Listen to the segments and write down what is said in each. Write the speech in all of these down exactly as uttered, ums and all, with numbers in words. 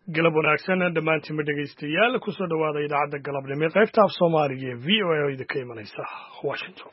galab wanaagsan dhammaantiin dhegaystayaal ku soo dhawaada idaacadda galabnimo ee qaybta af Soomaaliga ee V O A oo idinka imanaysa Washington.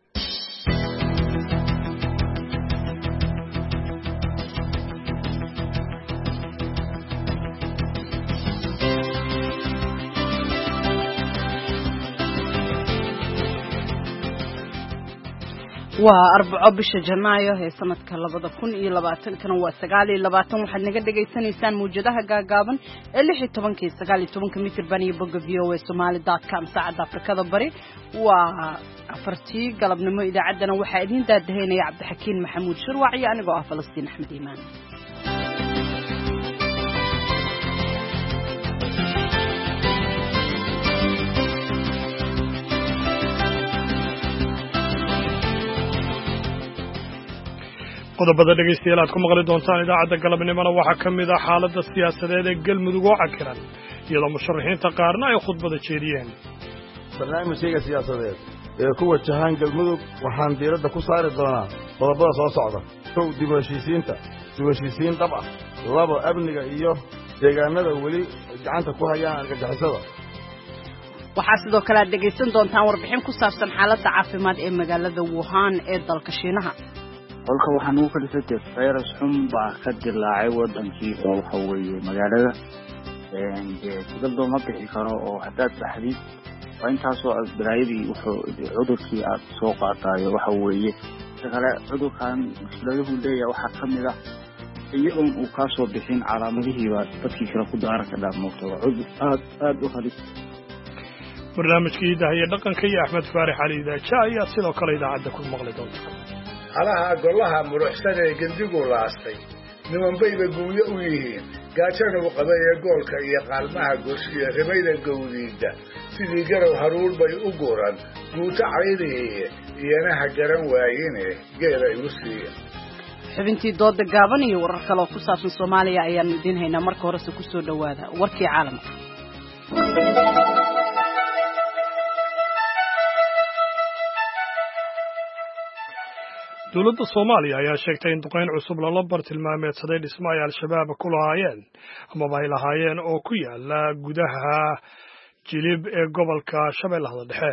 waa arbaco bisha Janaayo ee sanadka labada kun iyo labaatan kana waa sagaal iyo labaatan waxaad naga dhageysanaysaan muujadaha gaagaaban ee lix iyo toban iyo sagaal iyo toban mitir baan iyo bogga v o a somali dot com saacada Afrikada Bari waa afartii galabnimo idaacaddana waxaa idin daadaheynaya Cabdixakiin Maxamuud Shirwac iyo anigoo ah Falastiin Axmed Iimaan. qodobada dhegaystayaal aad ku maqli doontaan idaacadda galabnimona waxaa ka mid ah xaaladda siyaasadeed ee galmudug oo cakiran iyadoo musharaxiinta qaarna ay khudbada jeediyeen. barnaamijkayga siyaasadeed ee ku wajahan galmudug waxaan diiradda ku saari doonaa qodobada soo socda: kow, dib u heshiisiinta dib u heshiisiin dhab ah; labo, amniga iyo deegaanada weli gacanta ku hayaan argagixisada. waxaa sidoo kale aad dhegaysan doontaan warbixin ku saabsan xaaladda caafimaad ee magaalada Wuhan ee dalka Shiinaha. halka waxaan ugu kalisatay virus xun baa ka dilaacay wadankii oo waxa weeye magaalada een sidoo kale ma bixi karo oo hadaad saxdid waa intaasoo asbaraayadii wuxuu cudurkii aad soo qaatayo waxa weeye kale cudurkan mushkiladuhu leeyahay waxa kamid ah iyagoon uu ka soo bixin calaamadihii baa dadkii kala ku daaran ka dhaafmoto cudur aad aad u halis. barnaamijkii Hidaha Dhaqanka iyo Axmed Faarax Ali Daaja ayaa sidoo kale idaacadda ku maqli doontaan. halaha golaha muruxsan ee gandigu laastay niman bayba guuyo u yihiin gaajana u qabay ee goolka iyo qaalmaha gooshiya ribayda gowdiida sidii garow haruur bay u guran guuto caydihiiye iyanaha garan waayine geela igu siiya. xubintii dooda gaaban iyo warar kale oo ku saabsan Soomaaliya ayaan idin haynaa. marka horese ku soo dhawaada warkii caalamka. dowladda Soomaaliya ayaa sheegtay in duqeyn cusub lala bartilmaameedsaday dhismo ay al-shabaab ku lahaayeen ama ay lahaayeen oo ku yaala gudaha Jilib ee gobolka Shabeellaha Dhexe.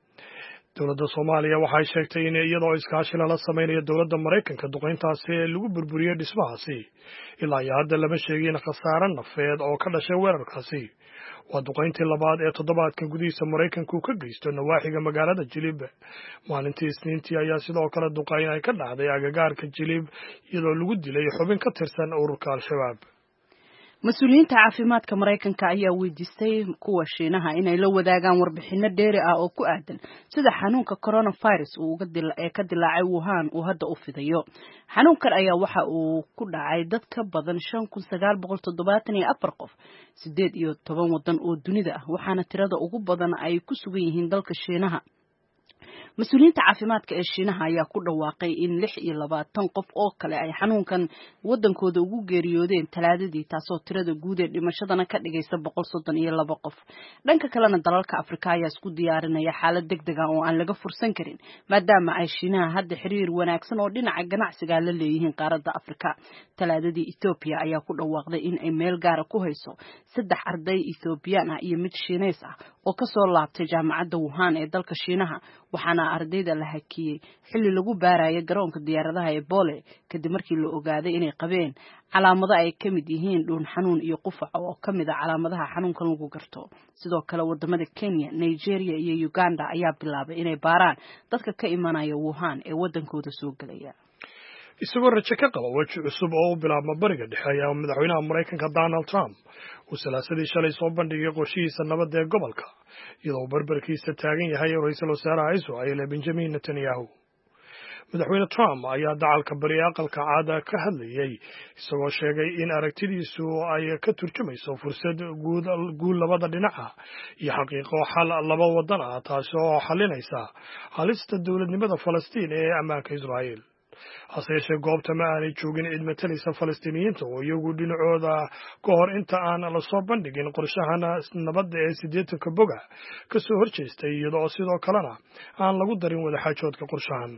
dowladda Soomaaliya waxay sheegtay in iyadoo iskaashi la sameeyo dowladda Mareykanka duqeyntaasi lagu burburiyay dhismahaasi ilaa iyo hadda lama sheegin khasaare nafeed oo ka dhashay weerarkaasi. waa duqeyntii labaad ee toddobaadka gudihiisa Mareykanku ka geysto nawaaxiga magaalada Jilib. maalintii Isniintii ayaa sidoo kale duqeyn ay ka dhacday agagaarka Jilib iyadoo lagu dilay xubin ka tirsan ururka al-shabaab. mas-uuliyiinta caafimaadka Mareykanka ayaa weydiistay kuwa Shiinaha inay la wadaagaan warbixino dheeri ah oo ku aadan sida xanuunka coronavirus uu uga dilaa ka dilaacay Wuhan uu hadda u fidayo. xanuunkan ayaa waxa uu ku dhacay dad ka badan shan kun sagaal boqol toddobaatan iyo afar qof sideed iyo toban wadan oo dunida ah, waxaana tirada ugu badan ay ku sugan yihiin dalka Shiinaha. mas-uuliyiinta caafimaadka ee Shiinaha ayaa ku dhawaaqay in lix iyo labaatan qof oo kale ay xanuunkan wadankooda ugu geeriyoodeen Talaadadii, taasoo tirada guud ee dhimashadana ka dhigaysa boqol soddon iyo laba qof. dhanka kalena dalalka Afrika ayaa isku diyaarinaya xaalad degdeg ah oo aan laga fursan karin maadaama ay Shiinaha hadda xiriir wanaagsan oo dhinaca ganacsiga la leeyihiin qaaradda Afrika. Talaadadii Ethiopia ayaa ku dhawaaqday in ay meel gaar ah ku hayso saddex arday Ethiopian ah iyo mid Shiineys ah oo ka soo laabtay jaamacadda Wuhan ee dalka Shiinaha, waxaana ardayda la hakiyay xilli lagu baarayo garoonka diyaaradaha ee Bole kadib markii la ogaaday inay qabeen calaamado ay ka mid yihiin dhuun xanuun iyo qufac oo ka mid ah calaamadaha xanuunkan lagu garto. sidoo kale wadamada Kenya, Nigeria iyo Uganda ayaa bilaabay inay baaraan dadka ka imanaya Wuhan ee wadankooda soo galaya. isagoo rajo ka qaba weji cusub oo u bilaabma bariga dhexe ayaa madaxweynaha Mareykanka Donald Trump uu salaasadii shalay soo bandhigay qorshihiisa nabadda ee gobolka iyadoo barbarkiisa taagan yahay ra'iisul wasaaraha Israel Benjamin Netanyahu. madaxweyne Trump ayaa dacalka bari aqalka caada ka hadlayay isagoo sheegay in aragtidiisu ay ka turjumayso fursad guud guul labada dhinaca iyo xaqiiqo xal laba wadan ah taasoo xalinaysa halista dowladnimada Falastiin ee ammaanka Israel. hase yeeshee goobta ma aanay joogin cid matalaysa Falastiiniyiinta oo iyagu dhinacooda ka hor inta aan la soo bandhigin qorshahan nabadda ee siddeetanka boga ka soo horjeestay iyadoo sidoo kalena aan lagu darin wadaxaajoodka qorshahan.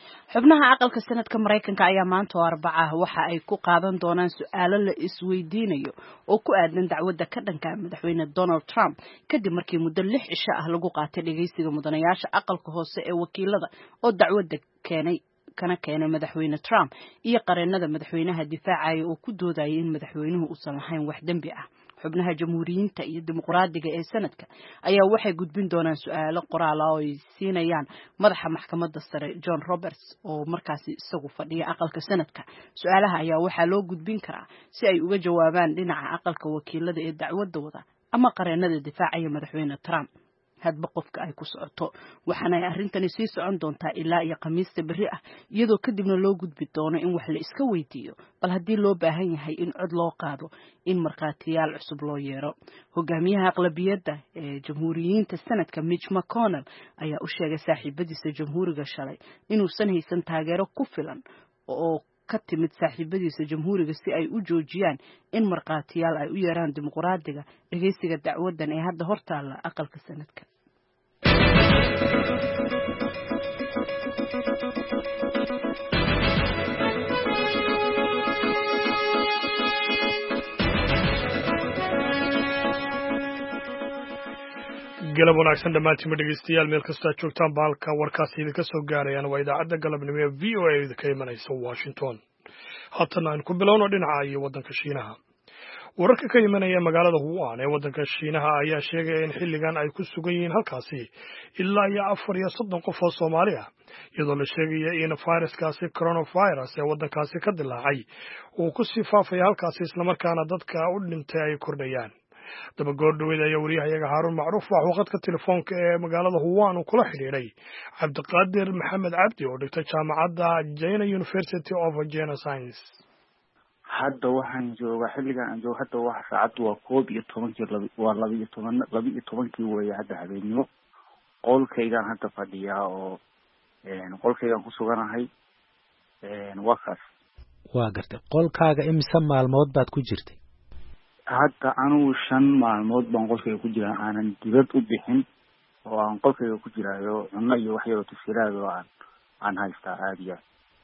xubnaha aqalka sanadka Mareykanka ayaa maanta oo Arbaca waxa ay ku qaadan doonaan su'aalo la isweydiinayo oo ku aadan dacwadda ka dhanka ah madaxweyne Donald Trump kadib markii muddo lix cisho ah lagu qaatay dhageysiga mudanayaasha aqalka hoose ee wakiilada oo dacwadda keenay kana keenay madaxweyne Trump iyo qareenada madaxweynaha difaacaya oo ku doodayay in madaxweynuhu uusan lahayn wax dambi ah. xubnaha jamhuuriyiinta iyo dimuqraadiga ee sanadka ayaa waxay gudbin doonaan su'aalo qoraal ah oo ay siinayaan madaxa maxkamadda sare John Roberts oo markaasi isagu fadhiya aqalka sanadka. su'aalaha ayaa waxaa loo gudbin karaa si ay uga jawaabaan dhinaca aqalka wakiilada ee dacwadda wada ama qareenada difaacaya madaxweyne Trump hadba qofka ay ku socoto. waxaana ay arrintani sii socon doontaa ilaa iyo Khamiista berri ah iyadoo kadibna loo gudbi doono in wax la iska weydiiyo bal haddii loo baahan yahay in cod loo qaado in markhaatiyaal cusub loo yeero. hogaamiyaha aqlabiyadda ee jamhuuriyiinta sanadka Mitch McConnell ayaa u sheegay saaxiibadiisa jamhuuriga shalay inuusan haysan taageero ku filan oo ka timid saaxiibadiisa jamhuuriga si ay u joojiyaan in markhaatiyaal ay u yeeraan dimuqraadiga dhageysiga dacwaddan ee hadda hortaalla aqalka sanadka. galab wanaagsan dhammaantiinba dhegeystayaal meel kastoo aad joogtaan baalka warkaasi idinka soo gaarayaan waa idaacadda galabnimo ee v o a idinka imanaysa Washington. haatan aan ku bilowno dhinaca iyo waddanka Shiinaha. wararka ka imanaya magaalada Wuhan ee waddanka Shiinaha ayaa sheegaya in xilligan ay ku sugan yihiin halkaasi ilaa iyo afar iyo soddon qof oo Soomaali ah iyadoo la sheegaya in fayraskaasi coronavirus ee waddankaasi ka dilaacay uu ku sii faafaya halkaasi islamarkaana dadka u dhintay ay kordhayaan. daba goor dhaweyd ayaa wariyahayaga Haarun Macruuf waxa uu khadka telefoonka ee magaalada Wuhan uu kula xiriiray Cabdiqaadir Maxamed Cabdi oo dhigta jaamacadda China University of Geoscience. hadda waxaan joogaa xilligan aan joogo hadda waxa saacadu waa koob iyo tobankii waa laba iyo toban laba iyo tobankii weeye hadda habeenimo. qolkaygaan hadda fadhiyaa oo qolkaygaan ku suganahay waa kaas. waa gartay qolkaaga imise maalmood baad ku jirtay? hadda anugu shan maalmood baan qolkayga ku jiraa aanan dibad u bixin oo aan qolkayga ku jiraayo cunno iyo wax yaroo tafsiiraad oo aan aan haystaa aadiya.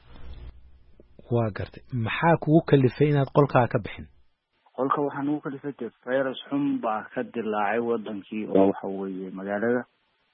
waa gartay maxaa kugu kalifay inaad qolkaaga ka bixin? qolka waxaa nagu kalifay dee virus xun baa ka dilaacay wadankii oo waxa weeye magaalada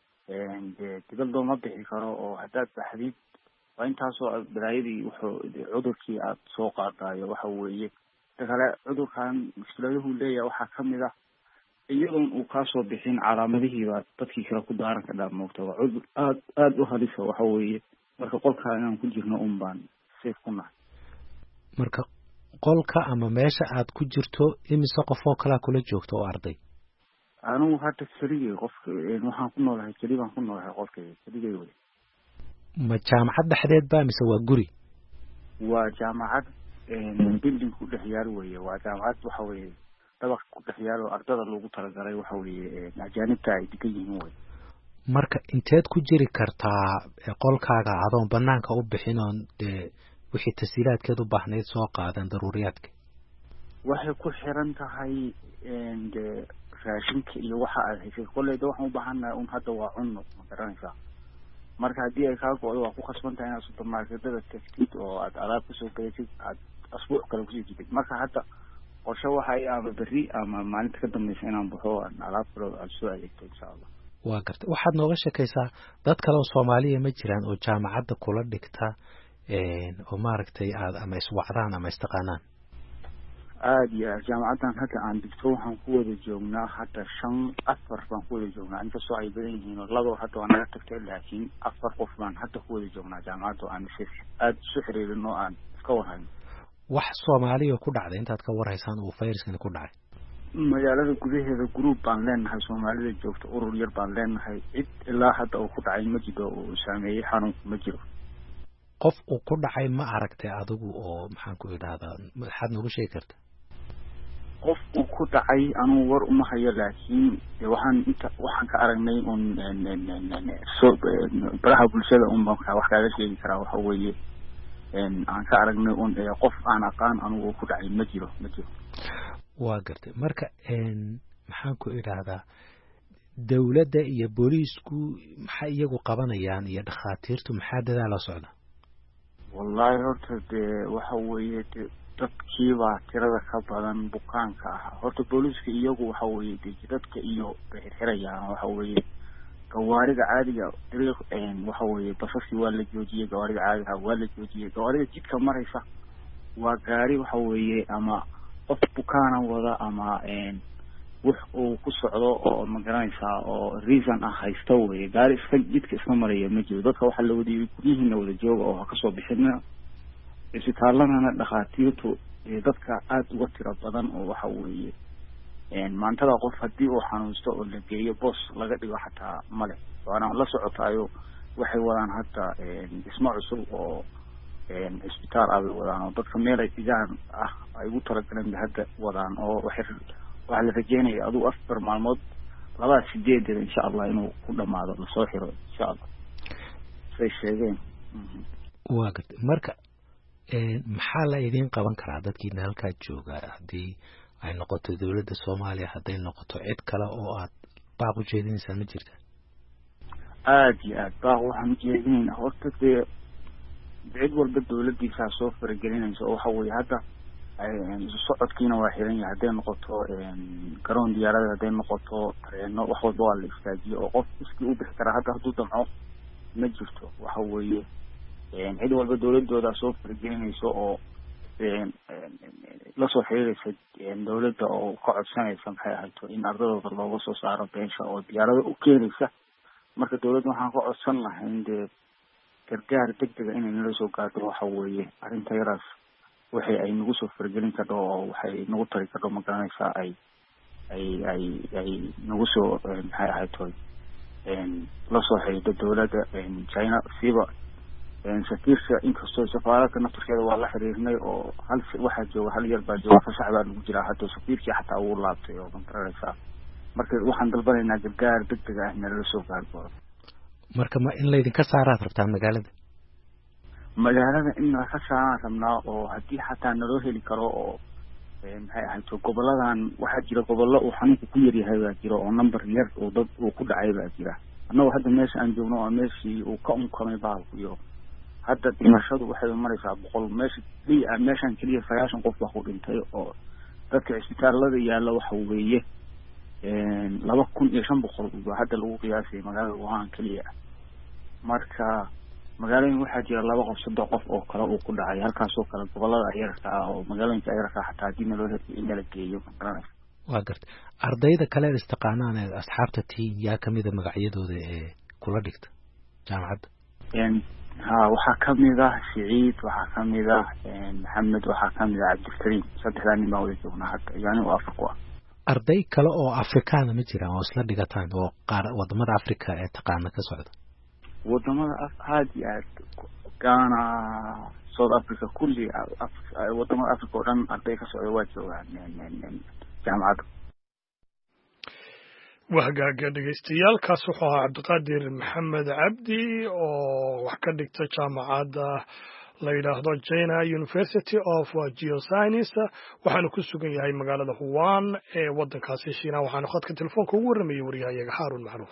dee dibad looma bixi karo oo haddaad baxdid waa intaasoo balaayadii wuxuu cudurkii aad soo qaadayo waxa weeye kale cudurkan mushkiladuhu leeyahay waxaa ka mid ah iyadoon uu kaasoo bixin calaamadihiiba dadkii kale ku daaran ka dhaa moogta waa cudur aad aada u halisa waxa weeye marka qolkaa inaan ku jirno un baan safe ku nahay. marka qolka ama meesha aad ku jirto imise qof oo kalaa kula joogto oo arday? anigu hadda keligay qofka waxaan ku noolahay keli baan ku noolahay qolkayga keligay wey. ma jaamacad dhexdeed baa mise waa guri? waa jaamacad building ku dhex yaal weeye waa jaamacad waxa weeye dabaq ku dhex yaal oo ardada loogu talagalay waxa weeye ajaanibta ay degan yihiin wey. marka inteed ku jiri kartaa qolkaaga adoon banaanka u bixin oon dee wixii tasiilaadkeed u baahnayd soo qaadan daruuriyaadka? waxay ku xiran tahay dee raashinka iyo waxa aad haysay kolleyda waxaan u baahannahay un hadda waa cunno ma garanaysaa marka haddii ay kaa go-do waa ku khasban tahay inaad supermarketada tagtid oo aad alaab kasoo gadatid aad asbuuc kale kusii jidid. marka hadda qorshe waxay ama berri ama maalinta ka dambaysa inaan baxo aan alaab kale aad soo adeegto insha allah. waa gartay waxaad nooga sheekaysaa dad kale oo Soomaaliya ma jiraan oo jaamacadda kula dhigta oo maaragtay aad ama iswacdaan ama istaqaanaan? aad iyo aad jaamacaddan hadda aan dhigto waxaan ku wada joognaa hadda shan afar baan ku wada joognaa inkastoo ay badan yihiin oo laba hadda waa naga tagtay laakiin afar qof baan hadda ku wada joognaa jaamacadda oo aan aada isu xiriirin oo aan iska warhayno. wax Soomaaliya ku dhacday intaad ka warhaysaan uu fayraskani ku dhacay? magaalada gudaheeda group baan leenahay Soomaalida joogta urur yar baan leenahay cid ilaa hadda uu ku dhacay ma jiro oo saameeyay xanuunku ma jiro. qof uu ku dhacay ma aragtay adigu oo maxaan ku idhaahdaa maxaad noogu sheegi kartaa? qof uu ku dhacay anugu war uma hayo laakiin waxaan inta waxaan ka aragnay un so baraha bulshada un baan wax kaaga sheegi karaa waxa weeye aan ka aragnay un qof aan aqaan anugu ku dhacay ma jiro ma jiro. waa gartay marka maxaan ku idhaahdaa dawladda iyo booliisku maxay iyagu qabanayaan iyo dhakhaatiirtu maxaa dadaal la socda? wallahi horta dee waxa weeye dee dadkiibaa tirada ka badan bukaanka ah. horta booliska iyagu waxa weeye dee dadka iyo xirxirayaan waxa weeye gawaarida caadiga dariiq waxa weeye basaski waa la joojiyay, gawaarida caadiga waa la joojiyay, gawaarida jidka maraysa waa gaari waxa weeye ama qof bukaana wada ama wax uu ku socdo oo ma garanaysaa oo reason ah haysta weeye, gaari iska jidka iska maraya ma jiro. dadka waxa la wadiyay guryihiina wada jooga oo ka soo bixina isbitaalana dhakhaatiirtu dadka aad uga tiro badan oo waxa weeye maantada qof haddii uu xanuunsto oo la geeyo boos laga dhigo xataa male. waana la socotaayo waxay wadaan hadda dhismo cusub oo isbitaal ay wadaan oo dadka meel ay tigaan ah ay ugu talagaleen hadda wadaan oo waxay waxa la rajeynayaa aduu afar maalmood laba sideed insha Allah inuu ku dhamaado la soo xiro insha Allah say sheegeen. waa gad marka ee maxaa la idin qaban karaa dadkiina halka jooga hadii ay noqoto dawladda Soomaaliya haday noqoto cid kale oo aad baaq u jeedinaysaa ma jirta? aad iyo aad baaq waxaan jeedinaynaa horta dee cid walba dawladdiisa soo faragelinaysa oo waxa weeye hadda ay socodkiina waa xiran yahay haday noqoto garoon diyaarada haday noqoto tareeno wax walba waa la istaajiyo oo qof iskii u bixi kara hadda hadduu damco ma jirto. waxa weeye cid walba dawladooda soo faragelinaysa oo la soo xiriiraysa dawladda oo ka codsanaysa maxay ahayd in ardadooda looga soo saaro beesha oo diyaarada u keenaysa. marka dawladda waxaan ka codsan lahaa in dee gargaar degdeg ah inay nala soo gaarto waxa weeye arrinta yaraas waxay ay nagu soo faragelin karto oo waxay nagu tari karto ma garanaysaa ay ay ay ay nagu soo maxay ahayd toy la soo xiriirta dawladda China siba safiirka inkastoo safaaradda naftirkeeda waa la xiriirnay oo hal waxa jooga hal yar baa jooga fasax baa lagu jiraa hadda safiirkii xataa uu laabtay oo kontaraysa. marka waxaan dalbanaynaa gargaar degdeg ah in la soo gaaro. marka ma in la idin ka saaraad rabtaan magaalada? magaalada in la ka saaraan rabnaa oo haddii xataa naloo heli karo oo maxay ahayd goboladan waxaa jira gobollo uu xanuunku ku yar yahay baa jira oo number yar oo dad uu ku dhacay baa jira. annagu hadda meesha aan joogno oo meeshii uu ka unkamay baalku iyo hadda dhimashadu waxay maraysaa boqol meesha kaliya meeshan kaliya sagaashan qof baa ku dhintay oo dadka isbitaalada yaalla waxa weeye laba kun iyo shan boqol oo hadda lagu qiyaasay magaalada Wuhan kaliya. marka magaalada waxaa jira laba qof saddex qof oo kale uu ku dhacay halkaas oo kale gobolada ayarka ah oo magaalooyinka ayarka xataa hadii loo helo in la geeyo garanaysa. waa gartay ardayda kale istiqaanaan ee asxaabta tii yaa kamida magacyadooda ee kula dhigta jaamacadda? ها waxaa kamid ah Saciid, waxaa kamid ah Maxamed, waxaa kamid ah Cabdikariim. saddexdan nin baa wada joognaa hadda yani waa Afrika. arday kale oo Afrikaan ma jiraan oo isla dhigataan oo qaar wadamada Afrika ee taqaana ka socda? wadamada aad iyo aad Ghana, South Africa kulli wadamada Afrika oo dhan arday ka socda waa joogaan jaamacadda. wahagaaga dhegeystayaal kaas wuxuu ahaa Cabdiqaadir Maxamed Cabdi oo wax ka dhigta jaamacadda la yiraahdo China University of Geoscience waxaanu ku sugan yahay magaalada Wuhan ee wadankaasi Shiinaha. waxaanu khadka telefoonka ugu waramayay wariyahayaga Haarun Macruuf.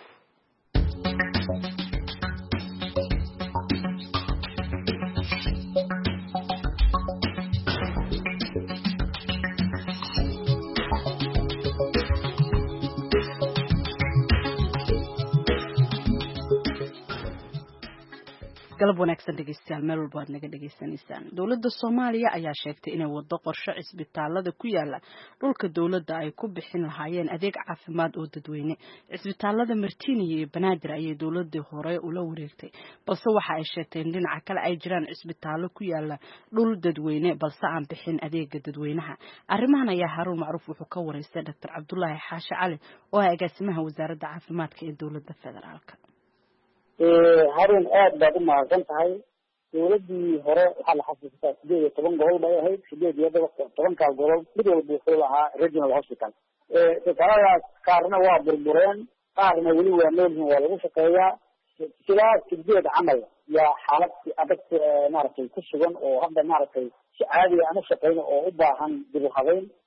galab wanaagsan dhegeystayaal meel walba aad naga dhegeysanaysaan. dawladda Soomaaliya ayaa sheegtay inay wado qorshe cisbitaalada ku yaala dhulka dawladda ay ku bixin lahaayeen adeeg caafimaad oo dadweyne. cisbitaalada Martini iyo Banaadir ayay dawladda hore ula wareegtay, balse waxa ay sheegtay in dhinaca kale ay jiraan cisbitaalo ku yaala dhul dadweyne balse aan bixin adeega dadweynaha. arrimahan ayaa Haruun Macruuf wuxuu ka wareystay Doctor Cabdullaahi Xaashi Cali oo ah agaasimaha wasaaradda caafimaadka ee dawladda federaalka. harun aad baad u mahadsan tahay. dawladdii hore waxaa la xasuustaa sideed iyo toban gobol bay ahayd. sideed iyo tobankaa gobol mid walba wuxuu lahaa regional hospital. isbitaaladaas qaarna waa burbureen, qaarna weli waa noolyihiin, waa lagu shaqeeyaa. sidaa sideed camal yaa xaalad adag maaragtay ku sugan oo hadda maaragtay si caadiga ama shaqeyno oo u baahan dib u habeyn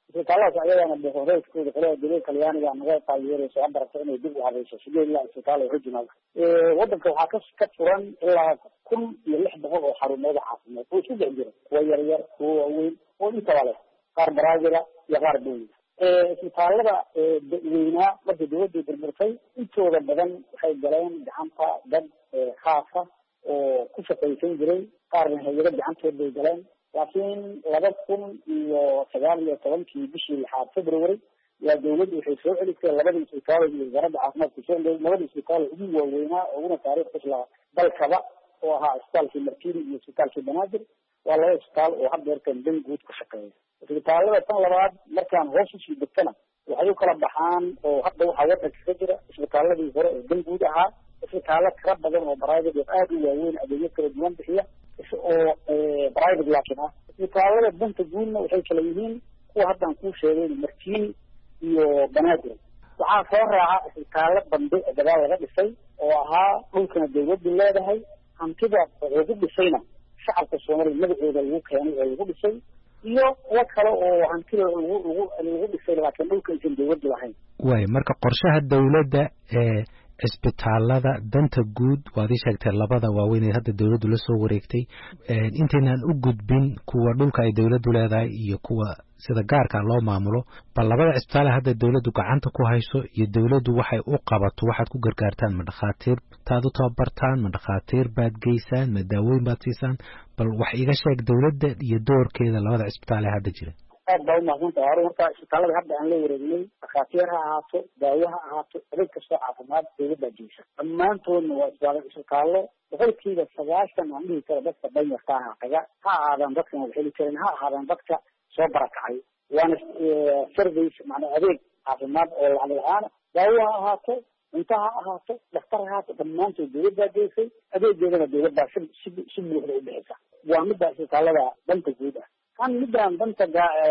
isbitaalladaas ayagana boqorreedkooda qolada dowlada talyaaniga naga taageerayso hadda rabta inay dib u habayso sideed ilaa isbitaal original waddanka waxaa ka ka furan ilaa kun iyo lix boqol oo xarumooda caafimaad oo isku dhex jira kuwa yaryar kuwa waaweyn oo intaba leh qaar baraazila iyo qaar dowlada isbitaallada weynaa markii dowladda burburtay intooda badan waxay galeen gacanta dad khaasa oo ku shaqaysan jiray qaarna hay-ado gacantood bay galeen laakiin laba kun iyo sagaal iyo tobankii bishii lixaad february yaa dowladdu waxay soo celisay labada isbitaal iyo wasaaradda caafimaadka soo celiyay labada isbitaal ugu waaweynaa uguna taariikh isla dalkaba oo ahaa isbitaalkii markini iyo isbitaalkii banaadir waa laba isbitaal oo hadda yarkan dan guud ka shaqeeya isbitaallada tan labaad markaan hoos usii degtana waxay u kala baxaan oo hadda waxaa waddanka ka jira isbitaaladii hore oo dan guud ahaa isbitaallo tira badan oo private aada u waaweyn adeegyo kala duwan bixiya oo private laakiin ah isbitaallada danta guudna waxay kala yihiin kuwa haddaan kuu sheegay markini iyo banaadir waxaa soo raaca isbitaallo dambe oo gadaal laga dhisay oo ahaa dhulkana dawladdu leedahay hantida lagu dhisayna shacabka soomaaliya magacooda lagu keenay oo lagu dhisay iyo kuwo kale oo hantida lagu lagu lagu dhisay laakiin dhulka aysan dawladdu lahayn waay marka qorshaha dawladda ee isbitaalada danta guud waad ii sheegtay labada waaweyn ee hadda dawladdu la soo wareegtay intaynaan u gudbin kuwa dhulka ay dawladdu leedahay iyo kuwa sida gaarka loo maamulo bal labada isbitaal hadda dawladdu gacanta ku hayso iyo dawladdu waxay u qabato waxaad ku gargaartaan ma dhakhaatiir taad u tababartaan ma dhakhaatiir baad geysaan ma daawooyin baad siisaan bal wax iga sheeg dawladda iyo doorkeeda labada isbitaal ee hadda jira aad baa umahadsantahay hore marka isbitaalada hadda aan la wareegnay dhakhaatiir ha ahaato daawo ha ahaato adeeg kastoo caafimaad dawladdaa geysa dhammaantoodna waa isbitaal isbitaallo boqolkiiba sagaashan aan dhihi karo dadka danyarta aha taga ha ahaadaan dadkan wax heli karin ha ahaadaan dadka soo barakacay waana service macnaa adeeg caafimaad oo lacag la-aan daawo ha ahaato cunto ha ahaato dhakhtar ha ahaato dhammaantood dawladdaa geysay adeegeedana dawladdaa si si si buuxda u bixisa waa middaa isbitaallada danta guud ah kan midaan danta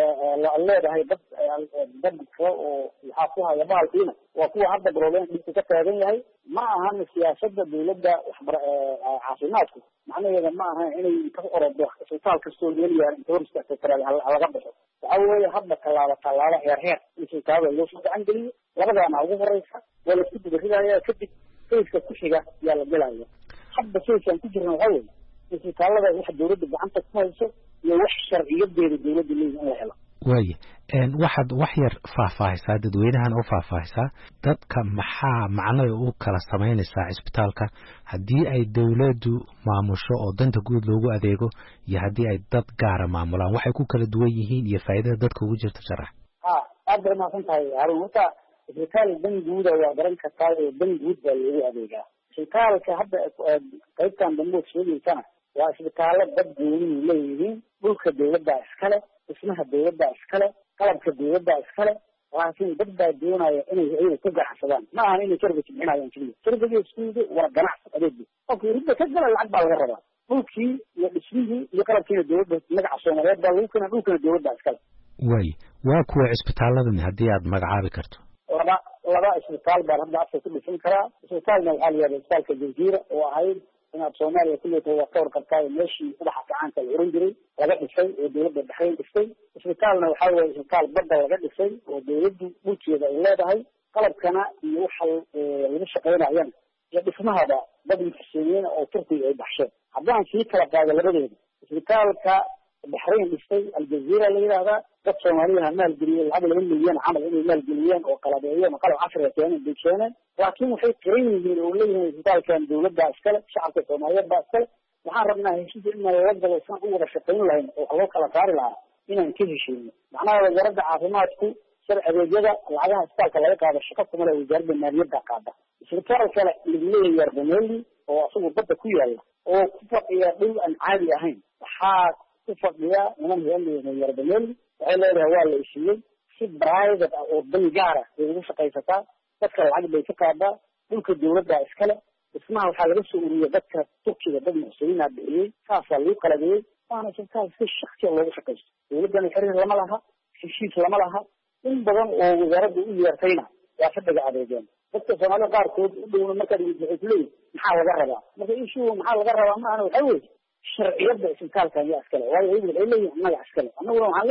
leedahay dad dad kale oo waxaa ku haya bahalkiina waa kuwa hadda problem dhibku ka taagan yahay ma ahan siyaasada dawladda waxbara caafimaadku macnaheeda ma ahan inay ka orodo isbitaal kastoo leeyahay inta hor istaagtay laga baxo waxa weeye hadda tallaabo tallaabo heer heer isbitaalada loo soo gacan geliyo labadaana ugu horeysa waa la isku dubaridaaya kadib sayska ku xiga yaa la gelaya hadda sayskaan ku jirna waxa weeye isbitaalada wax dawladda gacanta ku hayso iyo wax sharciyadeeda dawladda leeyahay in la helo waaye waxaad wax yar faahfaahisaa dadweynahan u faahfaahisaa dadka maxaa macnada u kala samaynaysaa cisbitaalka haddii ay dawladdu maamusho oo danta guud loogu adeego iyo haddii ay dad gaara maamulaan waxay ku kala duwan yihiin iyo faa'iidada dadka ugu jirta sharax ha aad bay umahadsan tahay harun horta isbitaal dan guuda waa garan kartaa oo dan guud baa loogu adeegaa isbitaalka hadda qaybtan dambood sheegaysana waa isbitaallo dad goonihi leeyihiin dhulka dawladdaa iskale dhismaha dawladdaa iskale qalabka dawladdaa iskale laakiin dad baa doonaya inay ayaga ku ganacsadaan ma ahan inay sharga jibcinayaan keliya shargagii iskuuda waa ganacsi adeegi qofkii ridda ka gala lacag baa laga rabaa dhulkii iyo dhismihii iyo qalabkiina dawladda magaca soomaaliyeed baa lagu keena dhulkana dawladdaa iskale waay waa kuwa cisbitaaladani haddii aad magacaabi karto laba laba isbitaal baan hadda afka ku dhisan karaa isbitaalna waxaa la yihahda isbitaalka jaziira oo ahayd inaad soomaaliya kulleeta waa ka warqabtaayo meeshii madaxa gacaanka la oran jiray laga dhisay oo dawladda dhexeyn dhistay isbitaalna waxaa weeye isbitaal badda laga dhisay oo dawladdu dhulkeeda ay leedahay qalabkana iyo waxa lagu shaqaynayana iyo dhismahaba dad muxsiniin oo turkiga ay baxsheen haddaan sii kala qaado labadeeda isbitaalka baxrayn dhistay aljaziira la yidhaahdaa dad soomaaliyaha maalgeliyey lacag laba milyan camal inay maalgeliyeen oo qalabeeyeen oo qalab casriga keeneen bay keeneen laakiin waxay qiran yihiin oo leeyihiin isbitaalkan dawladdaa iskale shacabka soomaaliyeed baa iskale waxaan rabnaa heshiisa in lala galo saan u wada shaqayn lahayn oo wax loo kala saari lahaa inaan ka heshiino macnaha wasaaradda caafimaadku sar adeegyada lacagaha isbitaalka laga qaado shaqo kumale wasaaradda maaliyadda qaada isbitaal kale lagu leeyahay yarbaneli oo isagu badda ku yaala oo ku fadhiya dhul aan caadi ahayn waxaa ku fadhiya niman heelleeyahay yarbaneli waxay leedahay waa la isiiyey si private ah oo dan gaara ay ugu shaqaysataa dadka lacag bay ka qaadaa dhulka dawladdaa iskale dhismaha waxaa laga soo uriyey dadka turkiga dad muxsiniina bixiyey saasaa lagu qalabeeyey waana isbitaal si shaksiya loogu shaqaysto dawladdana xiriir lama laha heshiis lama laha in badan oo wasaaradda u yeertayna waa fadhiga adeegeen dadka soomaalida qaarkood u dhowna markaad waxay kuleeyihin maxaa laga rabaa marka issue maxaa laga rabaa maahana waxaa weeye sharciyadda isbitaalkan yaa iskale waayo ayagu waxay leeyihin annaga iskale annaguna waxaan leenahay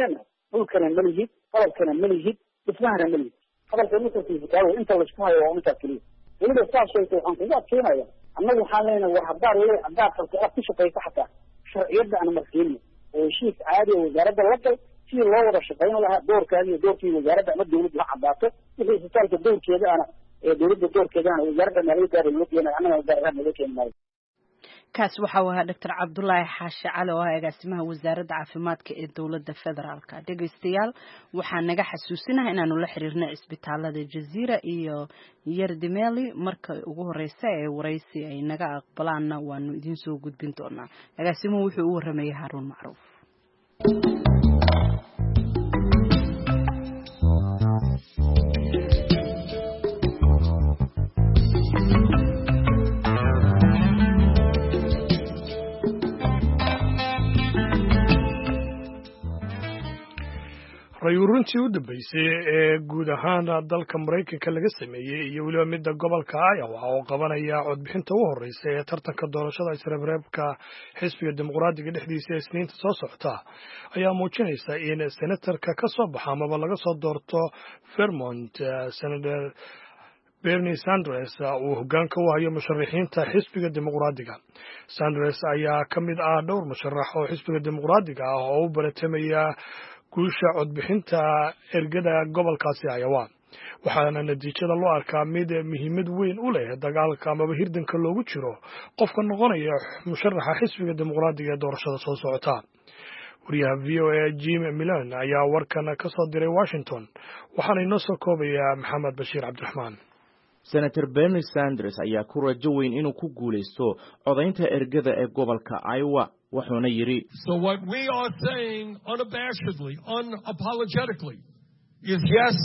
dhulkana ma lihid qalabkana ma lihid dhismahana ma lihid hadalka marka fiisikaawo inta laisku hayo waa intaa keliya weliba saas sheegtay waxaan kugu adkeynaya annagu waxaan leenahay war haddaad le haddaad rabto aad ku shaqayso xataa sharciyadda aan marsiinin oo heshiis caadi oo wasaaradda la gal sidii loo wada shaqayn lahaa doorkaadi iyo doorkii wasaaradda ama dawladda ha caddaato wixii isbitaalka doorkeeda ana ee dawladda doorkeeda ana wasaaradda maaliyaddaada loo keenay annaga wasaaradda naga keeni maayo kaas waxa uu ahaa doctor Cabdullaahi Xaashi Cali oo ah agaasimaha wasaaradda caafimaadka ee dawladda federaalka dhageystayaal waxaan naga xasuusinahay inaanu la xiriirnay isbitaalada Jazeera iyo Yardimeli marka ugu horeysa ee wareysi ay naga aqbalaana waanu idin soo gudbin doonaa agaasimuhu wuxuu u waramayay Haruun Macruuf rayuurintii u dambeysay ee guud ahaan dalka Mareykanka laga sameeyay iyo waliba midda gobolka Iowa oo qabanaya codbixinta u horeysay ee tartanka doorashada isreebreebka xisbiga dimuqraadiga dhexdiisa ee Isniinta soo socota ayaa muujinaysa in senatarka ka soo baxa ama laga soo doorto Vermont Senator Bernie Sanders uu hoggaanka u hayo musharaxiinta xisbiga dimuqraadiga Sanders ayaa ka mid ah dhowr musharax oo xisbiga dimuqraadiga ah oo u baratamaya guusha codbixinta ergada gobolkaasi Iowa waxaana natiijada loo arkaa mid muhiimad weyn u leh dagaalka ama hirdanka loogu jiro qofka noqonaya musharaxa xisbiga dimuqraadiga ee doorashada soo socota wariyaha V O A Jim Milan ayaa warkan ka soo diray Washington waxaana inoo soo koobaya Maxamed Bashiir Cabdiraxmaan Senator Bernie Sanders ayaa ku rajo weyn inuu ku guuleysto codaynta ergada ee gobolka Iowa wuxuuna yiri So what we are saying unabashedly unapologetically is yes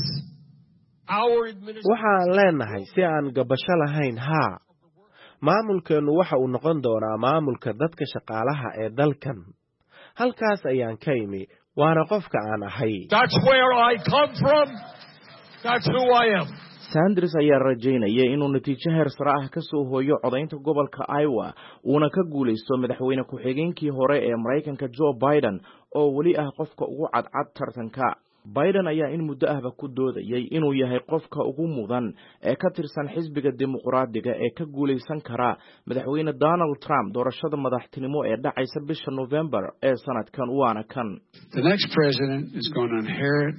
our administration waxaan leenahay si aan gabasho lahayn ha maamulkeenu waxa uu noqon doonaa maamulka dadka shaqaalaha ee dalkan halkaas ayaan ka imi waana qofka aan ahay That's where I come from That's who I am Sanders ayaa rajaynaya inuu natiijo heer sare ah ka soo hooyo codaynta gobolka Iowa uuna ka guuleysto madaxweyne ku-xigeenkii hore ee Mareykanka Joe Biden oo wali ah qofka ugu cadcad tartanka Biden ayaa in muddo ahba ku doodayay inuu yahay qofka ugu mudan ee ka tirsan xisbiga dimuqraadiga ee ka guuleysan kara madaxweyne Donald Trump doorashada madaxtinimo ee dhacaysa bisha November ee sanadkan waana kan The next president is going to inherit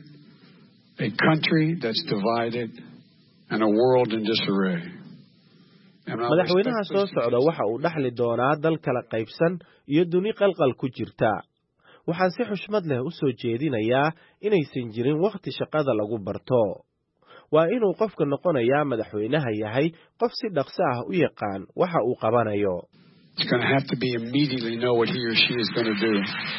a country that's divided and a world in disarray. madaxweynaha soo socda waxa uu dhaxli doonaa dal kala qaybsan iyo duni qalqal ku jirta waxaan si xushmad leh u soo jeedinayaa inaysan jirin waqti shaqada lagu barto waa inuu qofka noqonayaa madaxweynaha yahay qof si dhaqso ah u yaqaan waxa uu qabanayo It's going to have to be immediately know what he or she is going to do.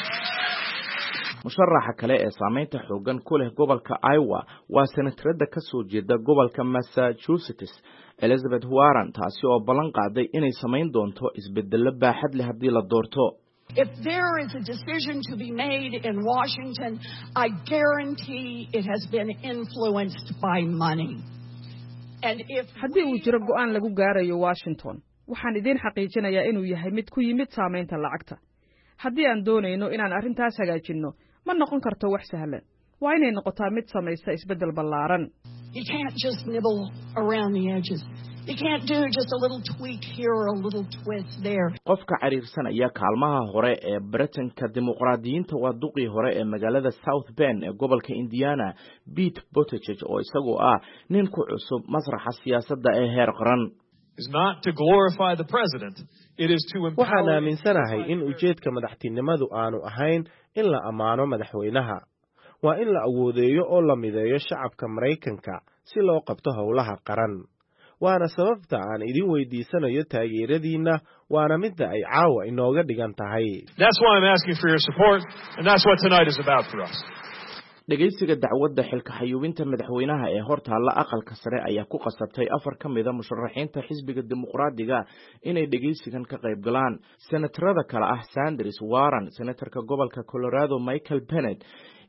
musharaxa kale ee saameynta xoogan ku leh gobolka Iowa waa senatarada ka soo jeeda gobolka Massachusetts Elizabeth Warren taasi oo ballan qaaday inay sameyn doonto isbeddello baaxad leh haddii la doorto If there is a decision to be made in Washington, I guarantee it has been influenced by money. And if haddii uu jiro go'aan lagu gaarayo Washington, waxaan idin xaqiijinayaa inuu yahay mid ku yimid saameynta lacagta. Haddii aan doonayno inaan arrintaas hagaajinno, ma noqon karto wax sahlan. Waa inay noqotaa mid samaysa isbeddel ballaaran. You can't just nibble around the edges. You can't do just a little tweak here or a little twist there. qofka cariirsanaya kaalmaha hore ee Britanka dimuqraadiyiinta waa duqii hore ee magaalada South Bend ee gobolka Indiana Pete Buttigieg oo isagoo ah nin ku cusub masraxa siyaasadda ee heer qaran is not to glorify the president it is to empower waxaan aaminsanahay in ujeedka madaxtinimadu aanu ahayn in la amaano madaxweynaha waa in la awoodeeyo oo la mideeyo shacabka Mareykanka si loo qabto howlaha qaran waana sababta aan idin weydiisanayo taageeradiina waana midda ay caawa inooga dhigan tahay That's why I'm asking for your support and that's what tonight is about for us dhageysiga dacwadda xilka xayuubinta madaxweynaha ee hortaalla aqalka sare ayaa ku qasabtay afar ka mid ah musharaxiinta xisbiga dimuqraadiga inay dhageysigan ka qayb galaan senatarada kale ah Sanders Warren senatarka gobolka Colorado Michael Bennet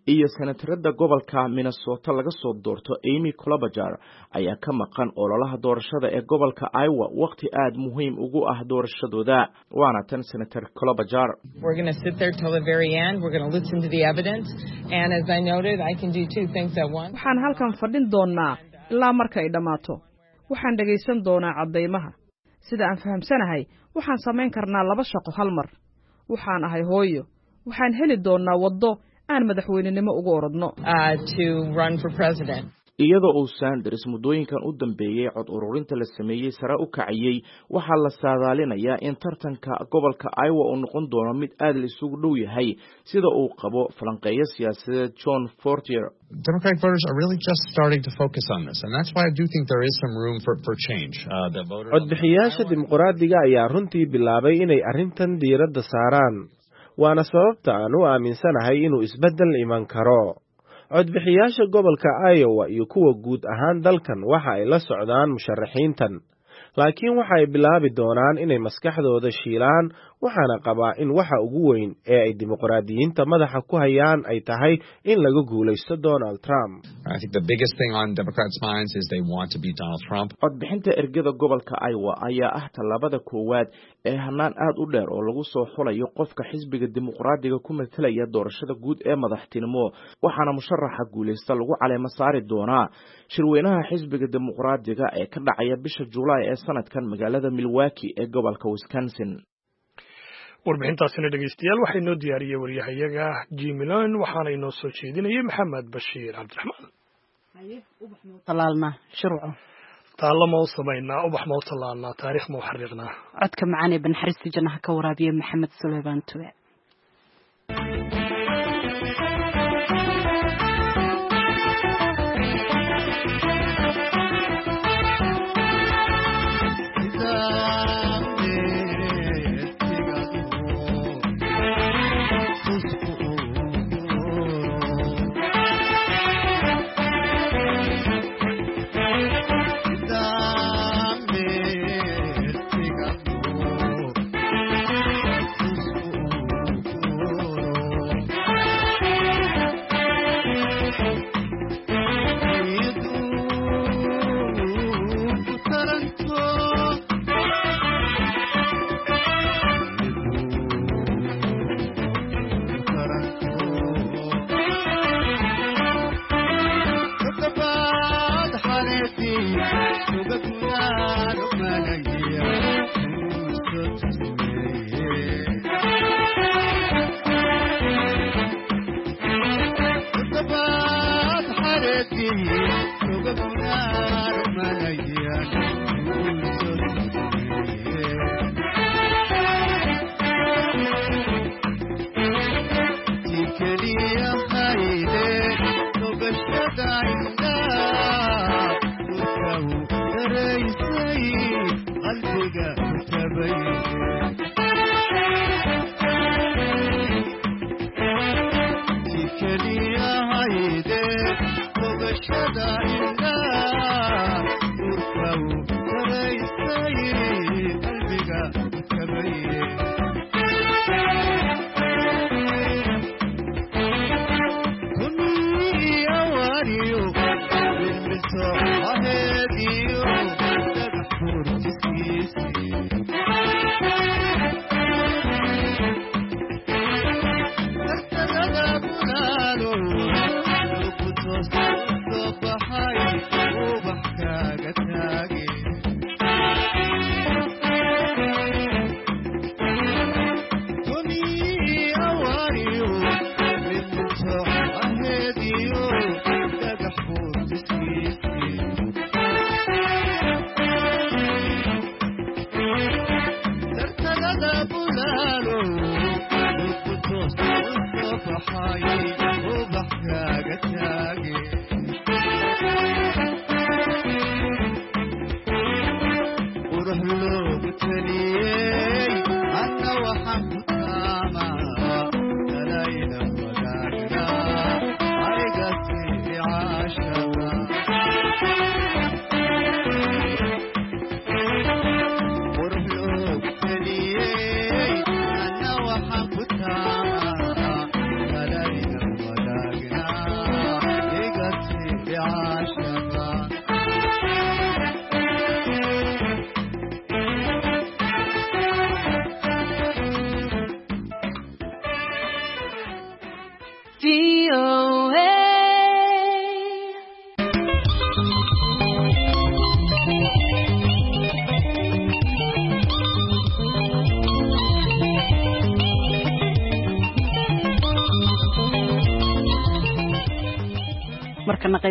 iyo senatarada gobolka Minnesota laga soo doorto Amy Klobuchar ayaa ka maqan ololaha doorashada ee gobolka Iowa waqti aad muhiim ugu ah doorashadooda. waana tan senator Klobuchar. We're going to sit there till the very end. We're going to listen to the evidence, and as I noted, I can do two things at once. waxaan halkan fadhin doonaa ilaa marka ay dhamaato. waxaan dhageysan doonaa cadeymaha. sida aan fahamsanahay waxaan sameyn karnaa laba shaqo hal mar. waxaan ahay hooyo. waxaan heli doonaa wado aan madaxweynenimo ugu orodno to run for president. iyadoo uu Sanders muddooyinkan u dambeeyay cod ururinta la sameeyay sare u kacayay waxa la saadaalinayaa in tartanka gobolka Iowa uu noqon doono mid aad la isugu dhow yahay sida uu qabo falanqeeyo siyaasadeed John Fortier. Democratic voters are really just starting to focus on this, and that's why I do think there is some room for for change. Uh, the voters codbixiyaasha dimuqraadiga ayaa runtii bilaabay inay arrintan diiradda saaraan waana sababta aan u aaminsanahay inuu isbeddel iman karo. codbixiyaasha gobolka Iowa iyo kuwa guud ahaan dalkan waxa ay la socdaan musharaxiintan, laakiin waxa ay bilaabi doonaan inay maskaxdooda shiilaan. waxaana qabaa in waxa ugu weyn ee ay dimuqraadiyiinta madaxa ku hayaan ay tahay in laga guulaysto Donald Trump. I think the biggest thing on Democrats' minds is they want to beat Donald Trump. codbixinta ergada gobolka Iowa ayaa ah talaabada koowaad ee hanaan aad u dheer oo lagu soo xulayo qofka xisbiga dimuqraadiga ku metelaya doorashada guud ee madaxtinimo, waxaana musharaxa guulaysta lagu caleemo saari doonaa shirweynaha xisbiga dimuqraadiga ee ka dhacaya bisha July ee sanadkan magaalada Milwaukee ee gobolka Wisconsin. warbixintaasina dhegeystayaal waxay noo diyaariyey wariyahayaga Jimilon waxaana inoo soo jeedinayay Maxamed Bashiir Cabdiraxmaan. talaalna sharco taalo ma sameynaa ubax ma talaalna taariikh ma xariiqnaa codka macaan ee banxariista jannaha ka waraabiye Maxamed Suleymaan Tube.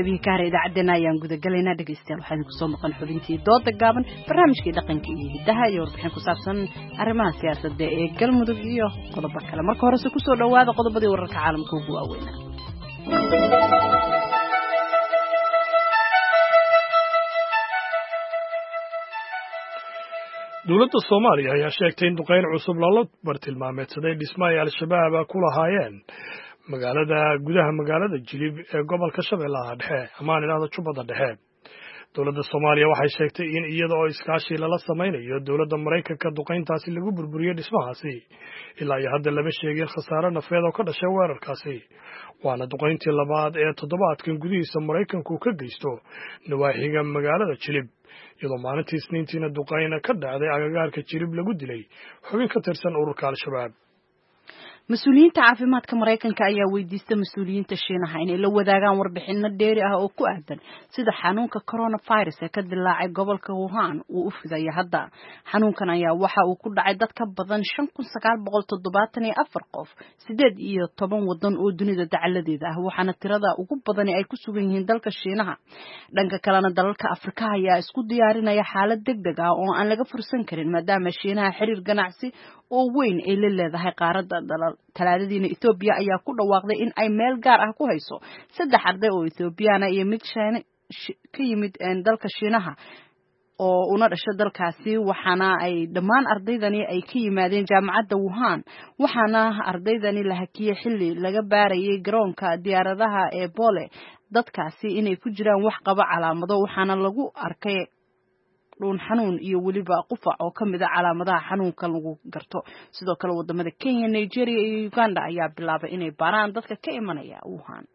qaybihii ka haray idaacaddeenna ayaan gudagalaynaa dhegaystayaal waxaa idinku soo maqan xubintii dooda gaaban barnaamijkii dhaqanka iyo hiddaha iyo warbixin ku saabsan arrimaha siyaasadda ee galmudug iyo qodobo kale marka horese kusoo dhowaada qodobadii wararka caalamka ugu waaweynaa dowladda Soomaaliya ayaa sheegtay in duqeyn cusub lala bartilmaameedsaday dhismaha ay al-shabaab ku lahaayeen magaalada gudaha magaalada Jilib ee gobolka Shabeellaha Dhexe ama inaada Jubbada Dhexe. Dowladda Soomaaliya waxay sheegtay in iyada oo iskaashi lala sameynayo dowladda Mareykanka duqeyntaasi lagu burburiyay dhismahaasi ilaa iyo hadda lama sheegin khasaare nafeed oo ka dhashay weerarkaasi. waana duqeyntii labaad ee toddobaadkan gudihiisa Mareykanku ka geysto nawaaxiga magaalada Jilib iyadoo maalintii Isniintiina duqeyna ka dhacday agagaarka Jilib lagu dilay xubin ka tirsan ururka al-shabaab. mas-uuliyiinta caafimaadka Mareykanka ayaa weydiistay mas-uuliyiinta Shiinaha inay la wadaagaan warbixino dheeri ah oo ku aadan sida xanuunka coronavirus ee ka dilaacay gobolka Wuhan uu u fiday hadda. Xanuunkan ayaa waxa uu ku dhacay dad ka badan shan kun sagaal boqol toddobaatan iyo afar qof sideed iyo toban wadan oo dunida dacaladeeda ah waxaana tirada ugu badan ay ku sugan yihiin dalka Shiinaha. Dhanka kalena dalalka Afrika ayaa isku diyaarinaya xaalad degdeg ah oo aan laga fursan karin maadaama Shiinaha xiriir ganacsi oo weyn ay la leedahay qaaradda dalal. Talaadadiina Ethiopia ayaa ku dhawaaqday in ay meel gaar ah ku hayso saddex arday oo Ethiopiana iyo mid ka yimid dalka Shiinaha oo una dhashay dalkaasi waxaana ay dhammaan ardaydani ay ka yimaadeen jaamacadda Wuhan waxaana ardaydani la hakiyay xilli laga baarayay garoonka diyaaradaha ee Bole dadkaasi inay ku jiraan wax qaba calaamado waxaana lagu arkay dhuun xanuun iyo weliba qufac oo ka mid ah calaamadaha xanuunka lagu garto. Sidoo kale wadamada Kenya, Nigeria iyo Uganda ayaa bilaabay inay baaraan dadka ka imanaya Wuhan.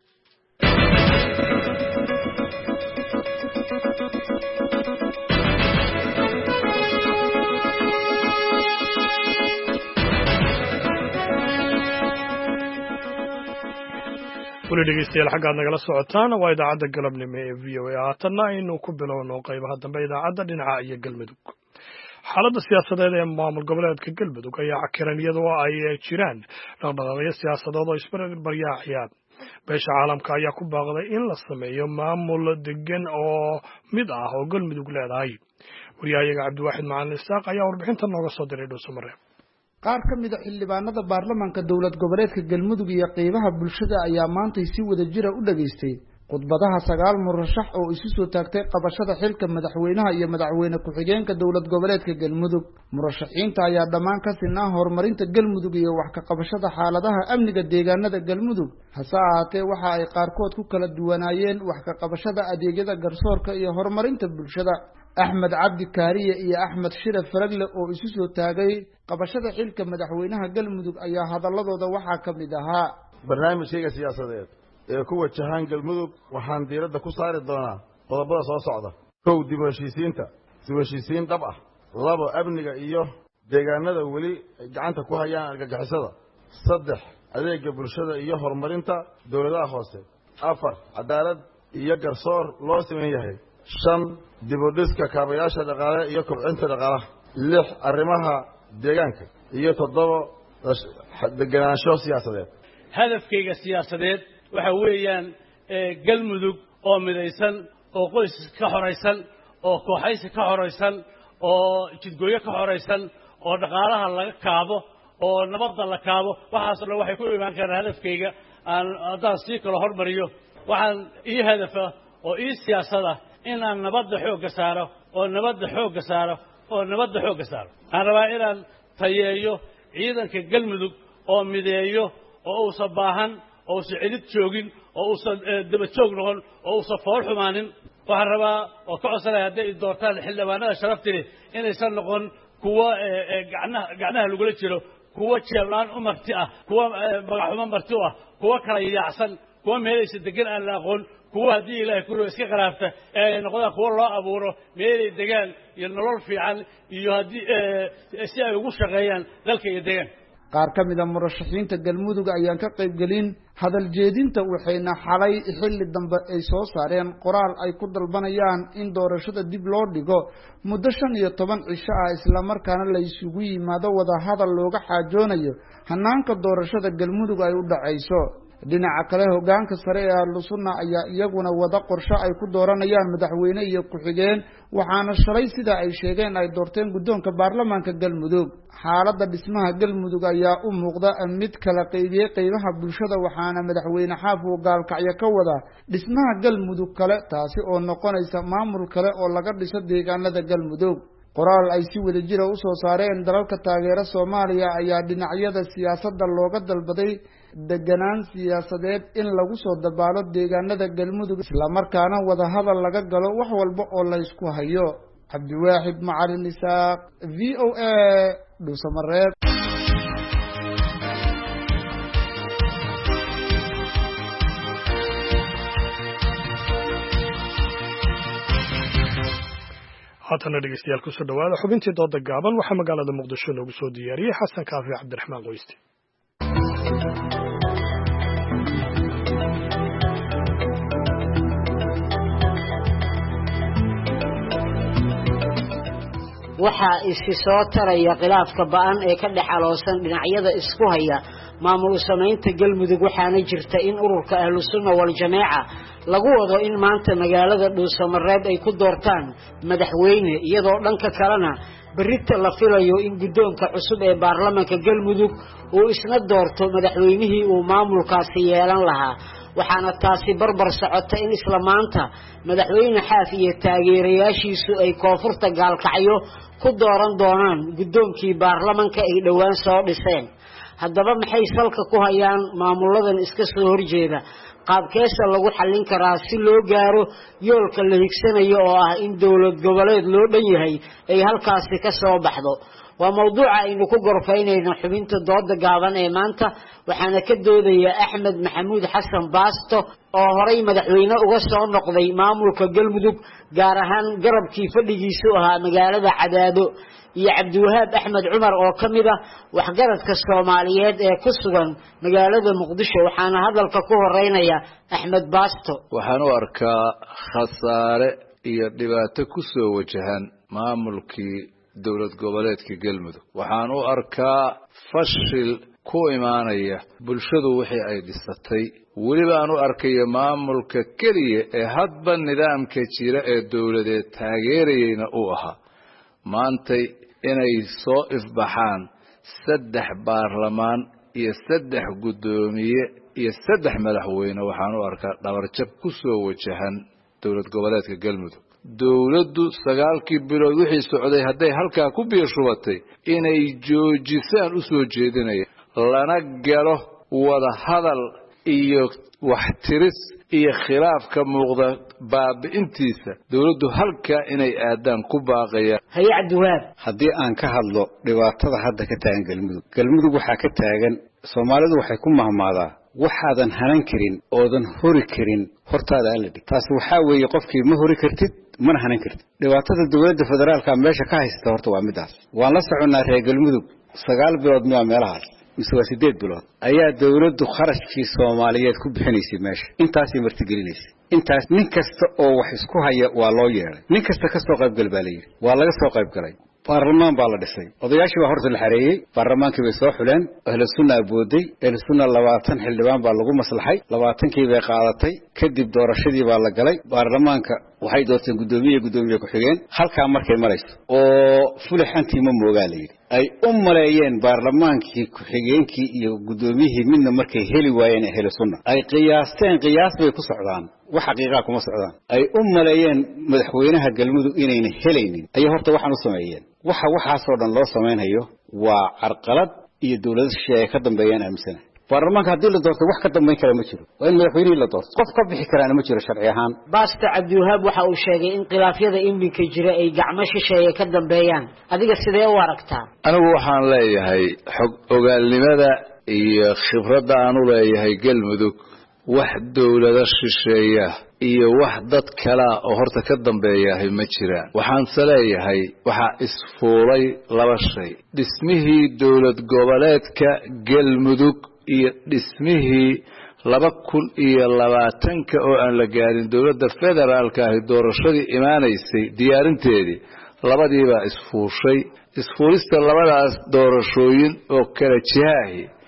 weli dhegeystayaal xaggaad nagala socotaan waa idaacadda galabnimo ee v o a haatanna aynu ku bilowno qaybaha dambe idaacadda dhinaca iyo galmudug. xaaladda siyaasadeed ee maamul goboleedka galmudug ayaa cakiran iyadoo ay jiraan dhaqdhaqaaqyo siyaasadeed oo isbarbaryaacaya. beesha caalamka ayaa ku baaqday in la sameeyo maamul degan oo mid ah oo galmudug leedahay. wariyahayaga cabdiwaaxid macalin isaaq ayaa warbixinta nooga soo diray dhuusamare. qaar ka mid a xildhibaanada baarlamaanka dowlad goboleedka galmudug iyo qeybaha bulshada ayaa maantay si wada jira u dhageystay khudbadaha sagaal murashax oo isu soo taagtay qabashada xilka madaxweynaha iyo madaxweyne ku-xigeenka dowlad goboleedka galmudug. murashaxiinta ayaa dhammaan ka sinaa horumarinta galmudug iyo wax ka qabashada xaaladaha amniga deegaanada galmudug hase ahaatee waxa ay qaarkood ku kala duwanaayeen wax ka qabashada adeegyada garsoorka iyo horumarinta bulshada. axmed cabdi kaariye iyo axmed shire faragle oo isu soo taagay qabashada xilka madaxweynaha galmudug ayaa hadaladooda waxaa ka mid ahaa barnaamijkayga siyaasadeed ee ku wajahaan galmudug waxaan diiradda ku saari doonaa qodobada soo socda. kow dib u heshiisiinta dib u heshiisiin dhab ah. labo amniga iyo deegaanada weli ay gacanta ku hayaan argagixisada. saddex adeega bulshada iyo horumarinta dowladaha hoose. afar cadaalad iyo garsoor loo siman yahay. shan dib u dhiska kaabayaasha dhaqaale iyo kobcinta dhaqaalaha. lix arrimaha deegaanka iyo toddoba deganaansho siyaasadeed. hadafkayga siyaasadeed waxa weeyaan galmudug oo midaysan oo qoys ka xoraysan oo kooxaysi ka xoraysan oo jidgooyo ka xoraysan oo dhaqaalaha laga kaabo oo nabadda la kaabo waxaasoo dhan waxay ku imaan karaan hadafkayga aan haddaan sii kala hormariyo waxaan ii hadafa oo ii siyaasada in aan nabadda xoogga saaro oo nabadda xoogga saaro oo nabadda xoogga saaro waxaan rabaa inaan tayeeyo ciidanka galmudug oo mideeyo oo uusan baahan oo uusan celid joogin oo uusan daba joog noqon oo uusan fool xumaanin waxaan rabaa oo ka codsanaya hadday doortaan xildhibaanada sharafti leh inaysan noqon kuwo gacnaha gacnaha lagula jiro kuwo jeeblaan u marti ah kuwo magaxumo marti u ah kuwo kala yaacsan kuwo meelaysa degan aan la aqoon kuwo haddii ilaahay kuloo iska qaraabta ee ay noqdaan kuwo loo abuuro meelay degaan iyo nolol fiican iyo haddii si ay ugu shaqeeyaan dalka iyo deegaan. qaar ka mid a murashaxiinta galmudug ayaan ka qaybgelin hadal jeedinta waxayna xalay xilli dambe ay soo saareen qoraal ay ku dalbanayaan in doorashada dib loo dhigo muddo shan iyo toban cisho ah islamarkaana la isugu yimaado wada hadal looga xaajoonayo hanaanka doorashada galmudug ay u dhacayso. dhinaca kale hoggaanka sare ee ahlu sunna ayaa iyaguna wada qorshe ay ku dooranayaan madaxweyne iyo ku-xigeen waxaana shalay sida ay sheegeen ay doorteen guddoonka baarlamaanka galmudug xaaladda dhismaha galmudug ayaa u muuqda mid kala qaybiyey qaybaha bulshada waxaana madaxweyne xaaf uu gaalkacyo ka wada dhismaha galmudug kale taasi oo noqonaysa maamul kale oo laga dhiso deegaanada galmudug qoraal ay si wada jira u soo saareen dalalka taageera Soomaaliya ayaa dhinacyada siyaasadda looga dalbaday deganaan siyaasadeed in lagu soo dabaalo deegaanada galmudug isla markaana wada hadal laga galo wax walba oo la isku hayo Cabdiwaahid Macalin Isaaq V O A Dhuusamareeb haatana dhegeystayaal ku soo dhawaada xubintii dooda gaaban waxaa magaalada muqdisho noogu soo diyaariyey xasan kaafi cabdiraxmaan qoyste waxaa isi soo taraya khilaafka ba'an ee ka dhex aloosan dhinacyada isku haya maamul samaynta galmudug waxaana jirta in ururka ahlu sunna wal jameeca lagu wado in maanta magaalada Dhuusamareeb ay ku doortaan madaxweyne iyadoo dhanka kalena berrita la filayo in guddoonka cusub ee baarlamaanka galmudug uu isna doorto madaxweynihii uu maamulkaasi yeelan lahaa waxaana taasi barbar socota in isla maanta madaxweyne xaaf iyo taageerayaashiisu ay koonfurta gaalkacyo ku dooran doonaan guddoonkii baarlamaanka ay dhowaan soo dhiseen haddaba maxay salka ku hayaan maamuladan iska soo horjeeda qaabkeesa lagu xallin karaa si loo gaaro yoolka la higsanayo oo ah in dawlad goboleed loo dhan yahay ay halkaasi ka soo baxdo waa mawduuca aynu ku gorfaynayno xubinta dooda gaaban ee maanta waxaana ka doodaya Axmed Maxamuud Xasan Baasto oo horay madaxweyne uga soo noqday maamulka galmudug gaar ahaan garabkii fadhigiisu ahaa magaalada Cadaado iyo Cabdiwahaab Axmed Cumar oo kamid ah waxgaradka Soomaaliyeed ee ku sugan magaalada Muqdisho waxaana hadalka ku horeynaya Axmed Baasto waxaan u arkaa khasaare iyo dhibaato ku soo wajahan maamulkii dawlad goboleedka galmudug waxaan u arkaa fashil ku imaanaya bulshadu wixii ay dhisatay weliba aan u arkayo maamulka keliya ee hadba nidaamka jira ee dawladeed taageerayayna u ahaa maantay inay soo ifbaxaan saddex baarlamaan iyo saddex guddoomiye iyo saddex madaxweyne waxaan u arkaa dhabarjab ku soo wajahan dawlad goboleedka galmudug dawladdu sagaalkii bilood wixii socday hadday halkaa ku biirshubatay inay joojisaan u soo jeedinaya lana galo wada hadal iyo wax tiris iyo khilaafka muuqda baabi'intiisa dawladdu halkaa inay aadaan ku baaqaya haye Cabdiwahaab haddii aan ka hadlo dhibaatada hadda ka taagan galmudug galmudug waxaa ka taagan Soomaalidu waxay ku mahmaadaa waxaadan hanan karin oodan hori karin hortaada alla dhig taas waxa weeye qofkii ma hori kartid mana hanan kartid dhibaatada dawladda federaalka meesha ka haysta horta waa midaas waan la soconaa reer galmudug sagaal bilood ma meelahaas mise waa sideed bilood ayaa dawladdu kharashkii Soomaaliyeed ku bixinaysay meesha intaasii martigelinaysa intaas nin kasta oo wax isku haya waa loo yeeray nin kasta ka soo qayb gal baa la yiri waa laga soo qayb galay baarlamaan baa la dhisay odayaashii baa horta la xareeyay baarlamaankii bay soo xuleen ahlu sunna booday ahlu sunna labaatan xildhibaan baa lagu maslaxay labaatankii bay qaadatay kadib doorashadii baa la galay baarlamaanka waxay doorteen guddoomiye guddoomiye ku xigeen halkaa markay marayso oo fulixantii ma moogaa la yiri ay u maleeyeen baarlamaankii ku xigeenkii iyo guddoomiyihii midna markay heli waayeen ahlu sunna ay qiyaasteen qiyaas bay ku socdaan wax xaqiiqa kuma socdaan ay u maleeyeen madaxweynaha galmudug inayna helaynin ay horta waxaan u sameeyeen waxa waxa soo dhan loo sameeynayo waa carqalad iyo dawlad shisheeye ka dambeeyaan aaminsan baarlamaanka hadii la doorto wax ka dambeyn kara ma jiro waa in madaxweynaha la doorto qof ka bixi karaan ma jiro sharci ahaan Baasto Cabdiwahaab waxa uu sheegay in khilaafyada iminka jira ay gacmo shisheeye ka dambeeyaan adiga sidee u aragtaa anigu waxaan leeyahay xog ogaalnimada iyo khibradda aan u leeyahay galmudug wax dawlada shisheeya iyo wax dad kala oo horta ka dambeeyahay ma jiraan waxaan saleeyahay waxa isfuulay laba shay dhismihii dawlad goboleedka galmudug iyo dhismihii laba kun iyo labaatanka oo aan la gaarin dawladda federaalka ah doorashadii imaanaysay diyaarinteedii labadiiba isfuushay isfuulista labadaas doorashooyin oo kala jihaahi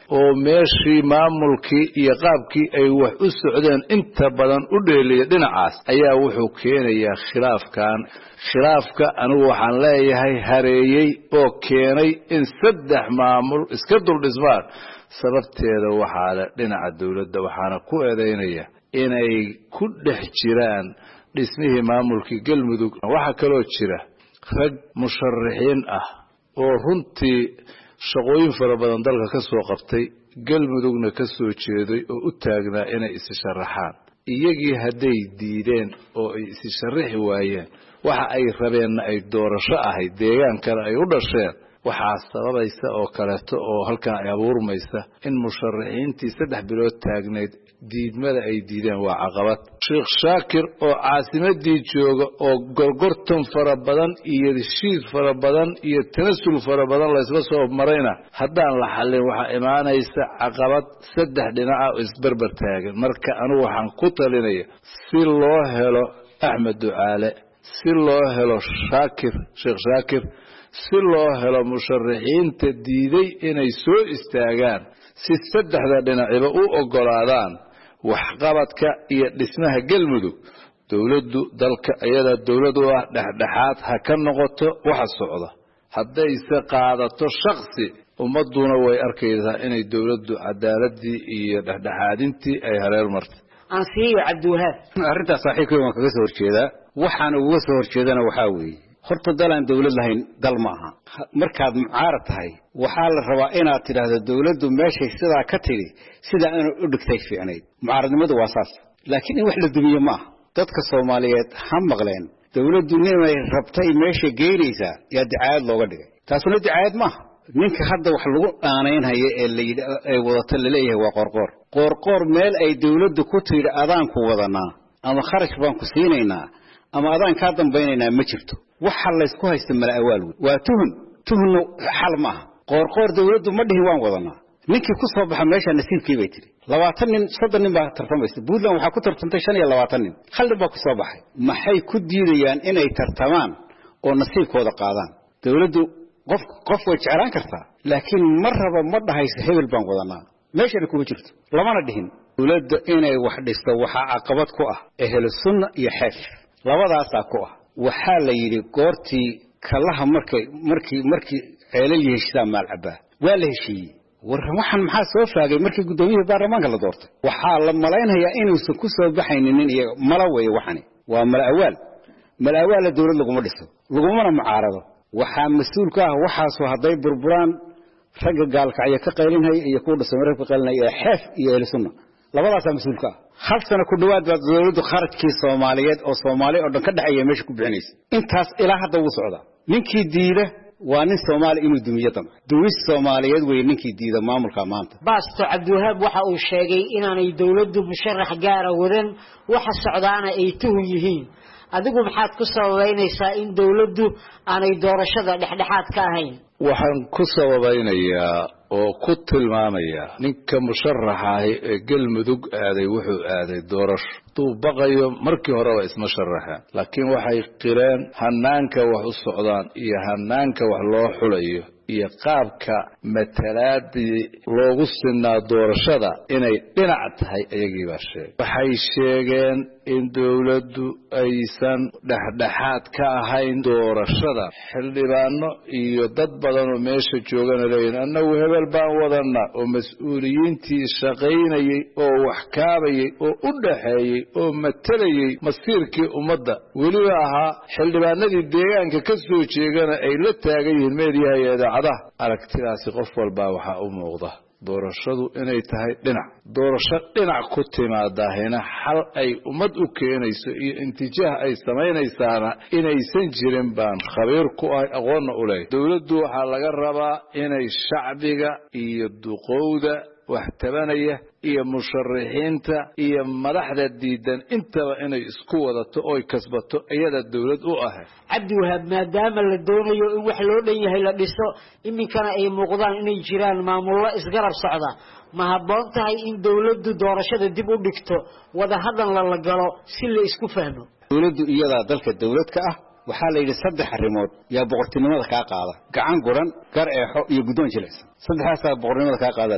oo meeshii maamulkii iyo qaabkii ay wax u socdeen inta badan u dheeliya dhinacaas ayaa wuxuu keenayaa khilaafkan khilaafka anigu waxaan leeyahay hareeyey oo keenay in saddex maamul iska dul dhismaan sababteeda waxaa le dhinaca dawladda waxaana ku eedaynaya inay ku dhex jiraan dhismihii maamulkii galmudug waxaa kaloo jira rag musharaxiin ah oo runtii shaqooyin fara badan dalka ka soo qabtay galmudugna ka soo jeeday oo u taagnaa inay isi sharaxaan iyagii hadday diideen oo ay isi sharaxi waayeen waxa ay rabeenna ay doorasho ahayd deegaankana ay u dhasheen waxaa sababaysa oo kaleeto oo halkan ay abuurmaysa in musharaxiintii saddex bilood taagneyd diidmada ay diideen waa caqabad sheekh shaakir oo caasimadii jooga oo gorgortan fara badan iyo heshiis fara badan iyo tanasul fara badan laysla soo marayna haddaan la xallin waxaa imaanaysa caqabad saddex dhinaca oo isberber taagan marka anigu waxaan ku talinaya si loo helo axmed ducaale si loo helo shaakir sheekh shaakir si loo helo musharaxiinta diiday inay soo istaagaan si saddexda dhinaciba u oggolaadaan waxqabadka iyo dhismaha galmudug dawladdu dalka iyada dawlad u ah dhexdhexaad ha ka noqoto waxa socda haddayse qaadato shaksi ummaduna way arkaysaa inay dawladdu cadaaladii iyo dhexdhexaadintii ay hareer martay ansiyo cabdiwahaab arrintaas saaxiibkay waan kaga soo horjeedaa waxaan uga soo horjeedana waxaa weeye horta dal aan dawlad lahayn dal maaha markaad mucaarad tahay waxaa la rabaa inaad tidhaahdo dawladdu meeshay sidaa ka tidhi sidaa inay u dhigtay fiicnayd mucaaradnimadu waa saas laakiin in wax la dumiye maaha dadka soomaaliyeed ha maqleen dawladdu ninay rabtay meesha geynaysaa yaa dicaayad looga dhigay taasuna dicaayad maaha ninka hadda wax lagu dhaanaynhayo ee layidhi ay wadata laleeyahay waa qoorqoor qoorqoor meel ay dawladdu ku tidhi adaanku wadanaa ama kharash baan ku siinaynaa ama adaan kaa dambaynaynaa ma jirto waxa laysku haysta mala awaal wey waa tuhun tuhunna xal maaha qoorqoor dawladdu ma dhihin waan wadanaa ninkii ku soo baxa meesha nasiibkii bay tidhi labaatan nin soddon nin baa tartamaysa puntland waxaa ku tartantay shan iyo labaatan nin hal nin baa ku soo baxay maxay ku diidayaan inay tartamaan oo nasiibkooda qaadaan dawladdu qof qof way jeclaan kartaa laakiin ma raba ma dhahayso hebel baan wadanaa meeshana kuma jirto lamana dhihin dawladda inay wax dhisto waxaa caqabad ku ah ehlu sunna iyo xeef labadaasaa ku ah waxaa la yidhi goortii kalaha markay markii markii ceelal heshiisaa maal cabaa waa la heshiiyey war waxaan maxaa soo faagay markii guddoomiyihii baarlamaanka la doortay waxaa la malaynayaa inuusan ku soo baxaynin nin iyaga mala weeye waxani waa mala awaal mala awaala dawlad laguma dhiso lagumana mucaarado waxaa mas-uul ka ah waxaasoo hadday burburaan ragga gaalkacyo ka qaylinhaya iyo kuwa dhasoomare ka qaylinhaya ee xeef iyo ehlu sunna labadaasaa mas-uul ka ah hal sano ku dhowaad baa dawladdu kharajkii soomaaliyeed oo soomaali oo dhan ka dhexeeya meesha ku bixinaysa intaas ilaa hadda wuu socdaa ninkii diida waa nin soomaali inuu dumiyo dambe dumis soomaaliyeed wey ninkii diida maamulka maanta baasto cabdiwahaab waxa uu sheegay inaanay dawladdu musharax gaara wadan waxa socdaana ay tuhun yihiin adigu maxaad ku sababaynaysaa in dawladdu aanay doorashada dhexdhexaad ka ahayn waxaan ku sababaynayaa oo ku tilmaamayaa ninka musharaxa ahi ee galmudug aaday wuxuu aaday doorasho hadduu baqayo markii horeba isma sharaxeen laakiin waxay qireen hanaanka wax u socdaan iyo hanaanka wax loo xulayo iyo qaabka matalaadii loogu sinaa doorashada inay dhinac tahay iyagii baa sheegay waxay sheegeen in dawladdu aysan dhexdhexaad ka ahayn doorashada xildhibaano iyo dad badan oo meesha joogana leeyihin annagu hebel baan wadanaa oo mas-uuliyiintii shaqaynayey oo wax kaabayey oo u dhaxeeyey oo matalayey masiirkii ummadda weliba ahaa xildhibaanadii deegaanka ka soo jeegana ay la taagan yihiin meediyaha iyo idaacadaha aragtidaasi qof walbaa waxaa u muuqda doorashadu inay tahay dhinac doorasho dhinac ku timaadahina xal ay ummad u keenayso iyo intijaah ay samaynaysaana inaysan jirin baan khabiir ku ahay aqoonna u leeyahay dawladdu waxaa laga rabaa inay shacbiga iyo duqowda wax tabanaya iyo musharaxiinta iyo madaxda diidan intaba inay isku wadato oo kasbato iyada dawlad u ah cabdiwahaab maadaama la doonayo in wax loo dhan yahay la dhiso iminkana ay muuqdaan inay jiraan maamullo isgarab socda ma habboon tahay in dawladdu doorashada dib u dhigto wada hadal la galo si la isku fahmo dawladdu iyadaa dalka dawlad ka ah waxaa la yidhi saddex arrimood yaa boqortinimada kaa qaada gacan guran gar eexo iyo guddoon jilaysan saddexdaasaa boqornimada kaa qaada la yidhi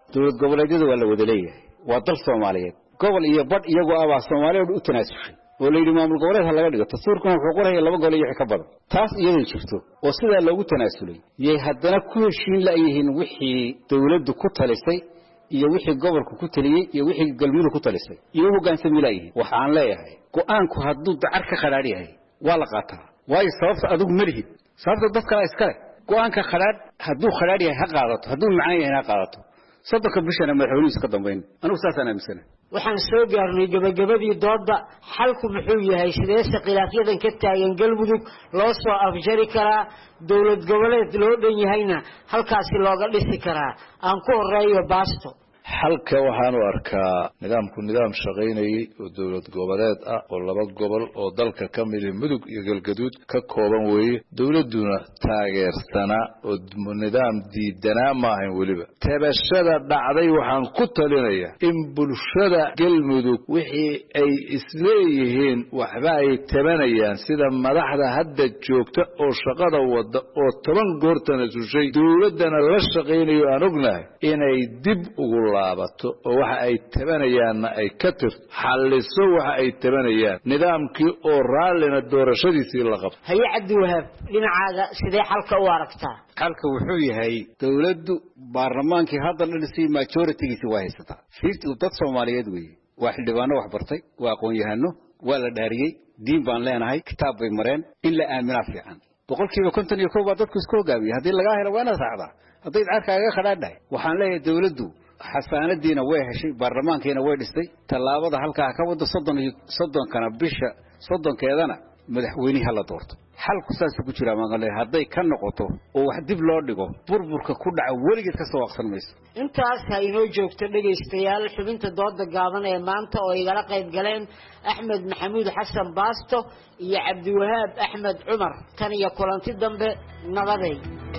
dowlad goboleedyada waa la wada leeyahay waa dal Soomaaliyeed gobol iyo bad iyagoo ah Soomaaliyeed u tanaasulay oo leeyahay maamul goboleed ha laga dhigo dastuurkan wuxuu qorayaa laba gobol iyo wixii ka badan taas iyadoo jirto oo sida loogu tanaasulay yey haddana ku heshiin la yihiin wixii dowladdu ku talisay iyo wixii gobolku ku taliyay iyo wixii galmudug ku talisay iyo hoggaansan milaayay waxaan leeyahay go'aanku hadduu dacar ka qaraar yahay waa la qaataa waayo sababta adigu ma lihid sababta dadka iska leh go'aanka qaraar hadduu qaraar yahay ha qaadato hadduu macaan yahay ha qaadato saddex bishana madaxweynuhu iska dambeyn anigu saasana aaminsan waxaan soo gaarnay gabagabadii dooda xalku muxuu yahay sideese khilaafyadan ka taagan galmudug loo soo afjari karaa dowlad goboleed loo dhan yahayna halkaasi looga dhisi karaa aan ku horeeyo baasto halka waxaan u arkaa nidaamku nidaam shaqaynayay oo dowlad goboleed ah oo laba gobol oo dalka ka mid ah mudug iyo galgaduud ka kooban weeye dowladuna taageersana oo nidaam diidanaa ma ahayn weliba tabashada dhacday waxaan ku talinayaa in bulshada galmudug wixii ay isleeyihiin waxba ay tabanayaan sida madaxda hadda joogta oo shaqada wada oo toban goortana sushay dowladana la shaqaynayo aan ognahay inay dib ugu laabato oo waxa ay tabanayaanna ay ka tirto xalliso waxa ay tabanayaan nidaamkii oo raallina doorashadiisii la qabto haye cabdiwahaab dhinacaaga sidee xalka u aragtaa xalka wuxuu yahay dowladdu baarlamaankii hadda dhisay majority-giisa waa haysataa fiirtu dad Soomaaliyeed weeye waa xildhibaano wax bartay waa aqoon-yahano waa la dhaariyay diin baan leenahay kitaab bay mareen in la aaminaa fiican boqolkiiba konton iyo kow baa dadku isku hogaamiyay haddii laga helo waa inaad raacdaa hadday carkaaga khadhaadhay waxaan leeyahay dowladdu xasaanadiina way heshay baarlamaankiina way dhistay tallaabada halkaa ka wada soddon iyo soddon kana bisha soddonkeedana madaxweynaha la doorto xalku saas ku jira maaqalay hadday ka noqoto oo wax dib loo dhigo burburka ku dhaca weligeed ka soo waqsan mayso intaas ha inoo joogto dhageystayaal xubinta dooda gaaban ee maanta oo igala qayb galeen Axmed Maxamuud Xasan Baasto iyo Cabdiwahaab Axmed Cumar tan iyo kulanti dambe nabaday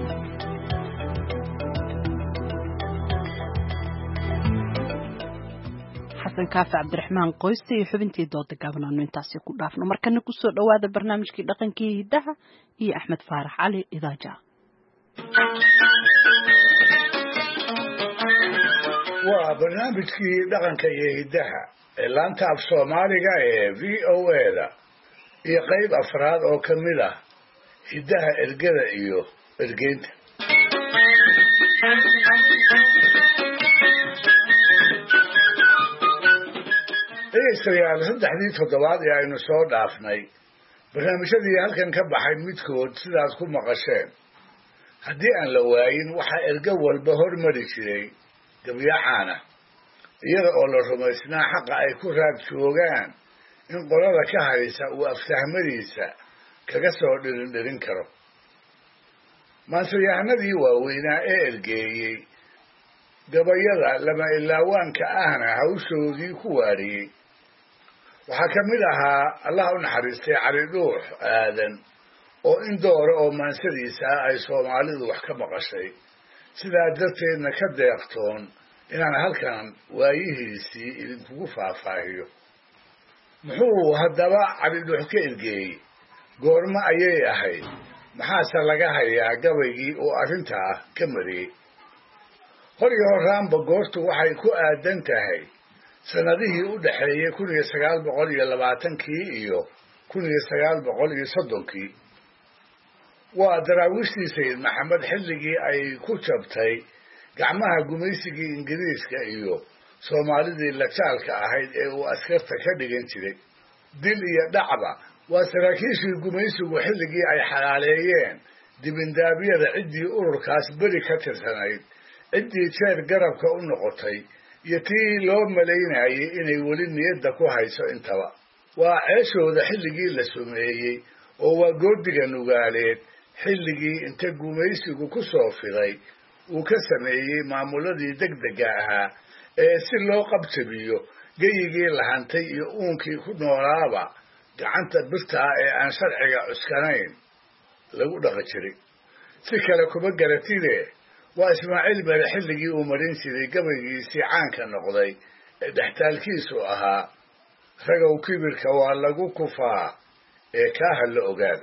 kaafi cabdiraxmaan qoyste iyo xubintii dooda gaabanaano intaasi ku dhaafno markana ku soo dhawaada barnaamijkii dhaqankii hidaha iyo Axmed Faarax Cali Idaaja waa barnaamijkii dhaqanka iyo hidaha ee laanta af Soomaaliga ee V O A-da iyo qayb afraad oo kamid ah hidaha ergada iyo ergeynta dhegeystayaal saddexdii toddobaad ee aynu soo dhaafnay barnaamijyadii halkan ka baxay midkood sidaas ku maqasheen haddii aan la waayin waxaa ergo walba hormari jiray gabyacaana iyada oo la rumaysnaa xaqa ay ku raad joogaan in qolada ka haysa uu aftahmadiisa kaga soo dhirindhirin karo maansayahanadii waaweynaa ee ergeeyey gabayada lama ilaawaanka ahna hawshoodii ku waariyey waxaa ka mid ahaa allah u naxariistay cali dhuux aadan oo in doora oo maansadiisa ah ay soomaalidu wax ka maqashay sidaa darteedna ka deeqtoon inaan halkan waayihiisii idinkugu faahfaahiyo muxuu haddaba cali dhuux ka ergeeyey goormo ayay ahayd maxaase laga hayaa gabaygii oo arrintaa ka mariyey hor iyo horaanba goortu waxay ku aadan tahay sanadihii u dhaxeeyay kun iyo sagaal boqol iyo labaatankii iyo kun iyo sagaal boqol iyo soddonkii waa daraawiishtii sayid maxamed xilligii ay ku jabtay gacmaha gumaysigii ingiriiska iyo soomaalidii lajaalka ahayd ee uu askarta ka dhigan jiray dil iyo dhacba waa saraakiishii gumaysigu xilligii ay xalaaleeyeen dibindaabyada ciddii ururkaas beri ka tirsanayd ciddii jeer garabka u noqotay iyo tii loo malaynayay inay weli niyadda ku hayso intaba waa ceeshooda xilligii la sumeeyey oo waa goodiga nugaaleed xilligii inta gumaysigu ku soo fiday uu ka sameeyey maamuladii degdega ahaa ee si loo qabjabiyo geyigii lahantay iyo uunkii ku noolaaba gacanta birtaa ee aan sharciga cuskanayn lagu dhaqi jiray si kale kuma garatide waa ismaaciil mere xilligii uu marin jiray gabaygiisii caanka noqday ee dhextaalkiisu ahaa ragow kibirka waa lagu kufaa ee kaaha la ogaada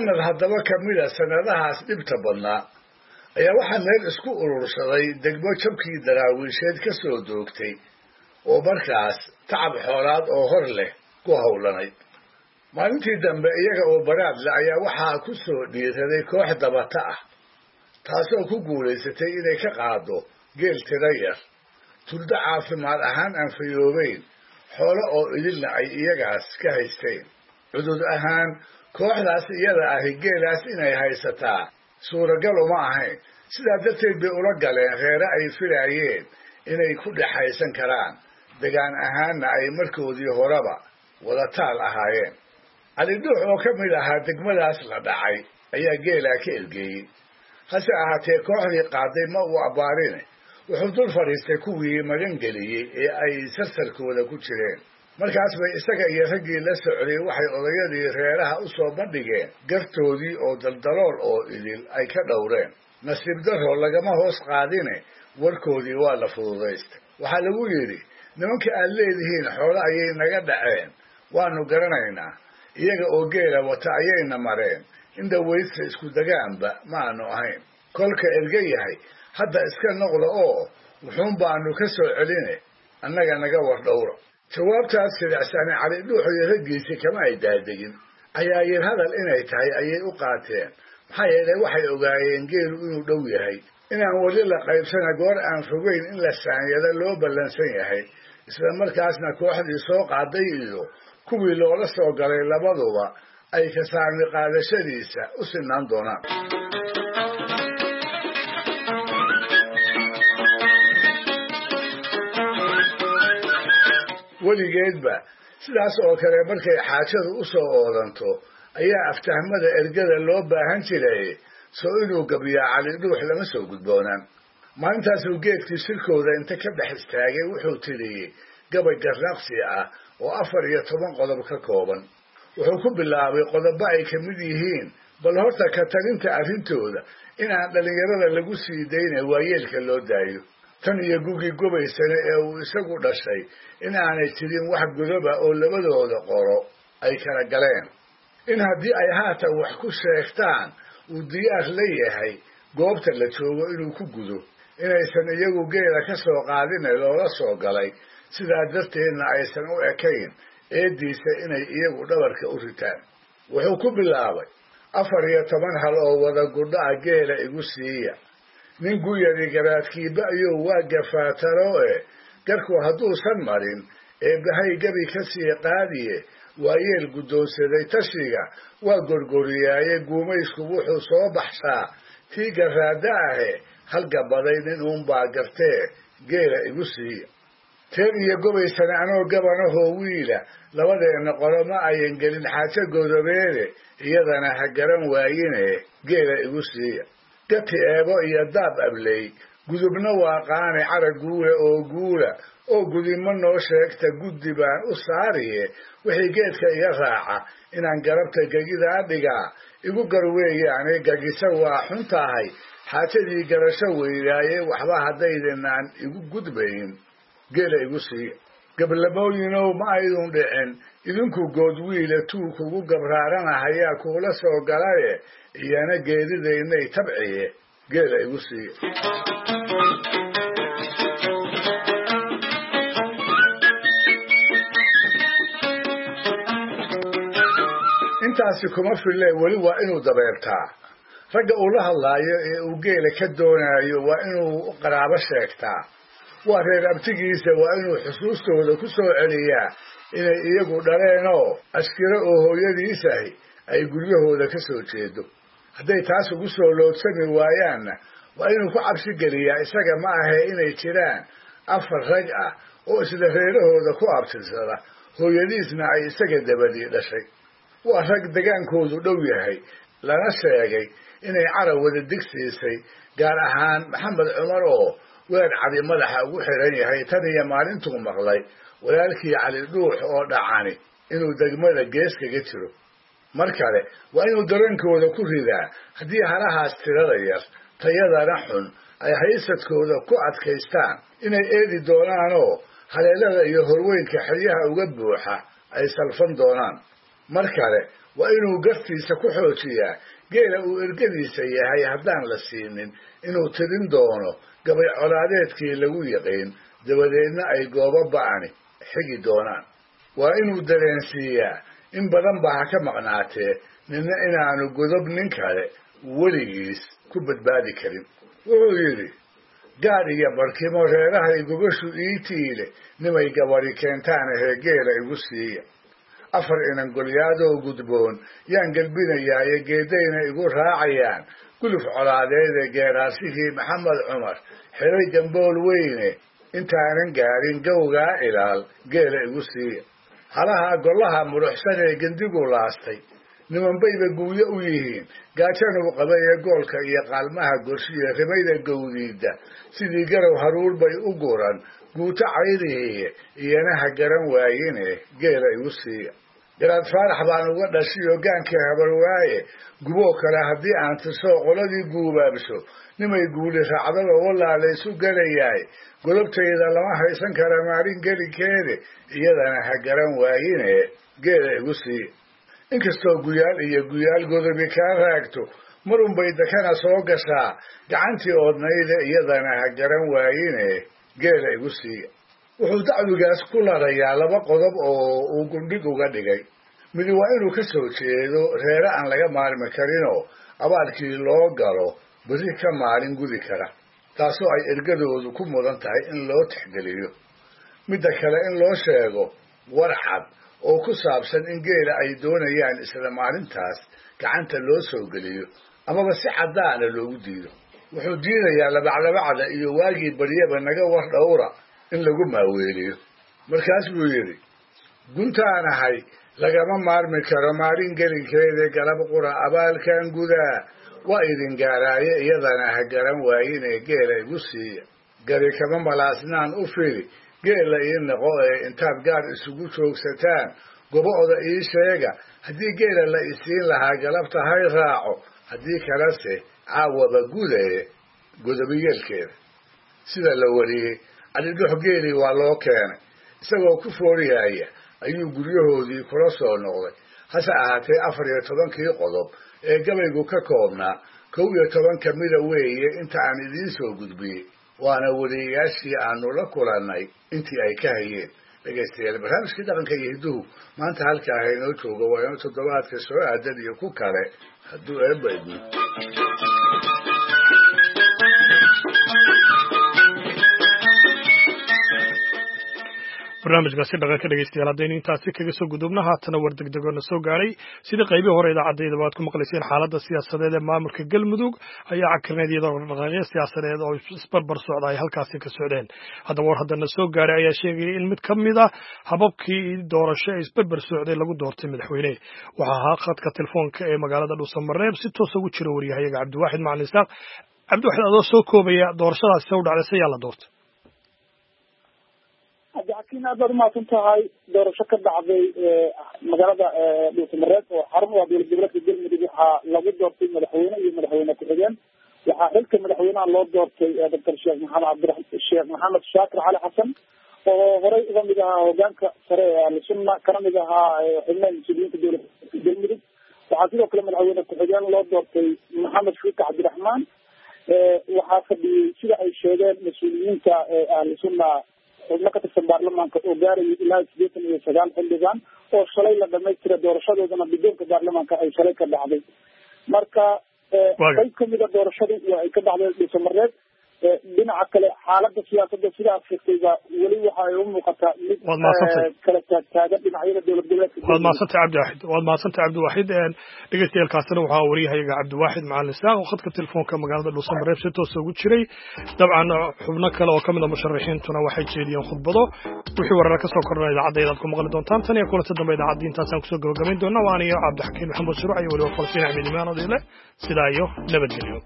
sanad haddaba ka mid a sanadahaas dhibta badnaa ayaa waxaa meel isku urursaday degmo jabkii daraawiisheed ka soo doogtay oo markaas tacab xoolaad oo hor leh ku howlanayd. maalintii dambe iyaga oo baraadle ayaa waxaa ku soo dhiiraday koox dabata ah taasoo ku guulaysatay inay ka qaado geel tiro yar, tuldo caafimaad ahaan aan fayoobeyn, xoolo oo idilna ay iyagaas ka haysteen. cudud ahaan kooxdaas iyada ahi geelaas inay haysataa suuragal uma ahayn, sidaa darteed bay ula galeen reere ay filaayeen inay ku dhexaysan karaan, degaan ahaanna ay markoodii horeba wada taal ahaayeen. cali dhuux oo ka mid ahaa degmadaas la dhacay ayaa geelaa ka ergeeyey. hase ahaatee kooxdii qaaday ma uu abbaarine wuxuu dul fadhiistay kuwii magangeliyey ee ay sarsarkooda ku jireen. markaas bay isaga iyo raggii la socday waxay odayadii reeraha u soo bandhigeen gartoodii oo daldalool oo idil ay ka dhowreen. nasiib darro lagama hoos qaadine warkoodii waa la fududaystay. waxaa lagu yidhi nimanka aad leedihiin xoolo ayay naga dhaceen, waanu garanaynaa, iyaga oo geela wata ayayna mareen, inda weydsa isku degaanba ma aanu ahayn. kolka erga yahay hadda iska noqda oo wuxuun baanu ka soo celine annaga naga war dhowra. jawaabtaas sidacsane cali dhuux iyo raggiisii kama ay daadegin. cayaayir hadal inay tahay ayay u qaateen, maxaa yeelay waxay ogaayeen geelu inuu dhow yahay, inaan weli la qaybsana goor aan fogeyn in la saanyada loo ballansan yahay, isla markaasna kooxdii soo qaaday iyo kuwii loola soo galay labaduba ay ka saami qaadashadiisa u sinaan doonaan. weligeedba sidaas oo kale markay xaajadu u soo oodanto ayaa aftahmada ergada loo baahan jiray, soo inuu gabiyaa cali dhuux lama soo gudboonaan. maalintaasuu geedkii shirkooda inta ka dhex istaagay wuxuu tiriyey gabay garnaqsi ah oo afar iyo toban qodob ka kooban. wuxuu ku bilaabay qodobo ay ka mid yihiin bal horta ka talinta arrintooda inaan dhallinyarada lagu sii dayna waayeelka loo daayo, tan iyo gugii gobaysane ee uu isagu dhashay in aanay jirin wax godoba oo labadooda qoro ay kala galeen, in haddii ay haatan wax ku sheegtaan uu diyaar la yahay goobta la joogo inuu ku gudo, inaysan iyagu geela ka soo qaadine loola soo galay, sidaa darteedna aysan u ekayn eediisa inay iyagu dhabarka u ritaan. wuxuu ku bilaabay afar iyo toban hal oo wada gudha'a geela igu siiya, nin guyadi garaadkiiba ayuu waa gafaataro e garku hadduusan marin eebbahay gabi ka sii qaadiye waayeel guddoonsaday tashiga waa gorgoriyaaye guumaysku wuxuu soo baxshaa tii garaada ahe halgabaday nin uunbaa gartee geela igu siiya. teer iyo gobaysana anoo gabanahoo wiila labadeenna qolo ma ayan gelin xaajo godobeede iyadana ha garan waayine geela igu siiya. gati eebo iyo daab abley gudubna waa qaane carag guula oo guula oo gudimo noo sheegta guddi baan u saariye wixii geedka iga raaca inaan garabta gegidaa dhigaa igu garweeyaane gagisa waa xun tahay xaajadii garasho weydaaye waxba haddaydanaan igu gudbayn geela igu siiya. gablamooyinow ma aydun dhicin idinku good wiila tuu kugu gabraaranahayaa kuula soo galaye iyana geeridaynay tabciye geela igu siiya. intaasi kuma fille weli waa inuu dabeertaa. ragga uu la hadlaayo ee uu geela ka doonaayo waa inuu qaraabo sheegtaa. waa reer abtigiisa waa inuu xusuustooda ku soo celiyaa inay iyagu dhaleenoo askiro oo hooyadiisahi ay guryahooda ka soo jeedo. hadday taas ugu soo loodsami waayaanna waa inuu ku cabsi geliyaa isaga ma ahe inay jiraan afar rag ah oo isla reerahooda ku abtirsada, hooyadiisna ay isaga dabadii dhashay. waa rag degaankoodu dhow yahay, lana sheegay inay carab wada digsiisay, gaar ahaan maxamed cumar oo weer cadi madaxa ugu xiran yahay tan iyo maalintuu maqlay walaalkii cali dhuux oo dhacani inuu degmada gees kaga jiro. mar kale waa inuu dareenkooda ku ridaa haddii halahaas tirada yar tayadana xun ay haysadkooda ku adkaystaan inay eedi doonaanoo haleelada iyo horweynka xeryaha uga buuxa ay salfan doonaan. mar kale waa inuu gartiisa ku xoojiyaa geela uu ergadiisa yahay haddaan la siinin inuu tirin doono gabay colaadeedkii lagu yiqiin dabadeedna ay goobo ba'ani xigi doonaan waa inuu dareensiiyaa in badan baa ha ka maqnaatee ninna inaanu godob nin kale weligiis ku badbaadi karin wuxuu yidhi gaadh iyo barkimo reerahay gogashu ii tiile nimay gabadhi keentaana heegeela igu siiya afar inan golyaadoo gudboon yaan gelbinayaaye geedayna igu raacayaan guluf colaadeede geeraasihii maxamed cumar xiray gambool weyne intaanan gaadhin gowgaa ilaal geela igu siiya halaha gollaha muruxsan ee gendigu laastay nimanbayba guuyo u yihiin gaajanuu qabay ee goolka iyo qaalmaha gorshiya rimayda gowdiida sidii garow haruur bay u guran guuto cayrihiiye iyana ha garan waayine geela igu siiya garaad faarax baan uga dhashiyo gaankii habar waaye guboo kale haddii aan tirsoo qoladii guubaabsho nimay guuli raacdaba walaa laysu gelayaay golobtayda lama haysan kara maalin gelikeede iyadana ha garan waayine geela igu siiya inkastoo guyaal iyo guyaal godobi kaa raagto marunbay dakana soo gashaa gacantii oodnayda iyadana ha garan waayine geela igu siiya wuxuu dacwigaas ku larayaa laba qodob oo uu gundhig uga dhigay midi waa inuu ka soo jeedo reere aan laga maarmi karinoo abaalkii loo galo berri ka maalin gudi kara taasoo ay ergadoodu ku mudan tahay in loo tixgeliyo midda kale in loo sheego war cad oo ku saabsan in geela ay doonayaan isla maalintaas gacanta loo soo geliyo amaba si caddaana loogu diido wuxuu diidayaa labaclabacda iyo waagii baryaba naga war dhowra in lagu maaweeliyo markaas buu yidhi guntaan ahay lagama maarmi karo maalin gelinkeeda galab qura abaalkan gudaa waa idin gaaraaye iyadana ha garan waayine geela igu siiya gari kama malaasnaan u fili geela ii noqo ee intaad gaar isugu joogsataan gobo-oda ii sheega haddii geela la isiin lahaa galabta hay raaco haddii kalese caawaba gudaye godobiyeelkeeda sida la wariyey cadidhox geelii waa loo keenay isagoo ku fooriyaya ayuu guryahoodii kula soo noqday hase ahaatee afar iyo tobankii qodob ee gabaygu ka koobnaa kow iyo toban ka mida weeye inta aan idiin soo gudbiyey waana wariyayaashii aanu la kulannay intii ay ka hayeen dhegaystayaal barnaamijkii dhaqanka iyo hidduhu maanta halkaa haynoo jooga waa inuu toddobaadka soo aadan iyo ku kale hadduu eebba idmo barnaamijkaasi dhaqanka dhegeystayaal haddaynu intaasi kaga soo gudubna haatana war degdegoona soo gaadhay sidii qaybihii hore idaacadayda waad ku maqlayseen xaaladda siyaasadeed ee maamulka galmudug ayaa cakirneed iyadoo dhaqaaqyo siyaasadeed oo isbarbar socda ay halkaasi ka socdeen haddaba war haddana soo gaadhay ayaa sheegaya in mid ka mid a hababkii doorasho ee isbarbar socday lagu doortay madaxweyne waxaa ahaa khadka telefoonka ee magaalada dhuusamareeb si toos ugu jira waryahayaga cabdiwaaxid macalin isaaq cabdiwaaxid adoo soo koobaya doorashadaasi se u dhacday se yaa la doortay cabdixakiin aad baad umahadsan tahay doorasho ka dhacday magaalada dhuusamareeb oo xarun u ah dowlad goboleedka galmudug waxaa lagu doortay madaxweyne iyo madaxweyne ku-xigeen waxaa xilka madaxweynaha loo doortay doctor sheekh maxamed cabdi sheekh maxamed shaakir cali xasan oo horey uga mid ahaa hogaanka sare ee ahlusunna kana mid ahaa xubnaha mas-uuliyiinta dowlad galmudug waxaa sidoo kale madaxweyne ku-xigeen loo doortay maxamed shuuka cabdiraxmaan waxaa fadhiyey sida ay sheegeen mas-uuliyiinta ahlusunna xubno ka tirsan baarlamaanka oo gaarayay ilaa sideetan iyo sagaal xildhibaan oo shalay la dhamaystira doorashadoodana guddoonka baarlamaanka ay shalay ka dhacday marka qayb kamida doorashadii waa ay ka dhacday dhuusamareeb dhinaca kale xaalada siyaasada sidaad sheegtayba weli waxa ay u muuqataa mid kala taagtaagan dhinacyada dowlad goboleedka waad mahadsantay cabdiwaaxid waad mahadsantay cabdiwaaxid dhegeystayaelkaasina waxaa wariyahayaga cabdiwaaxid macalin isaaq oo khadka telefoonka magaalada dhuusamareeb si toosa ugu jiray dabcan xubno kale oo kamid a musharaxiintuna waxay jeediyeen khudbado wixii wareera kasoo kordhana idaacadda aad ku maqli doontaan tan iyo kulanta dambe idaacadda intaasaan kusoo gabagabayn doona waa aniyo cabdixakiin maxamed shuruuc iyo weliba falsiin axmed imaan odile sidaa iyo nabadgelyo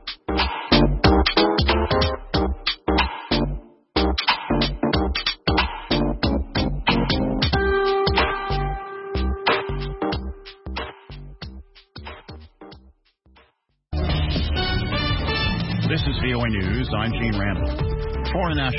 This is V O A News. I'm Gene Randall. Foreign national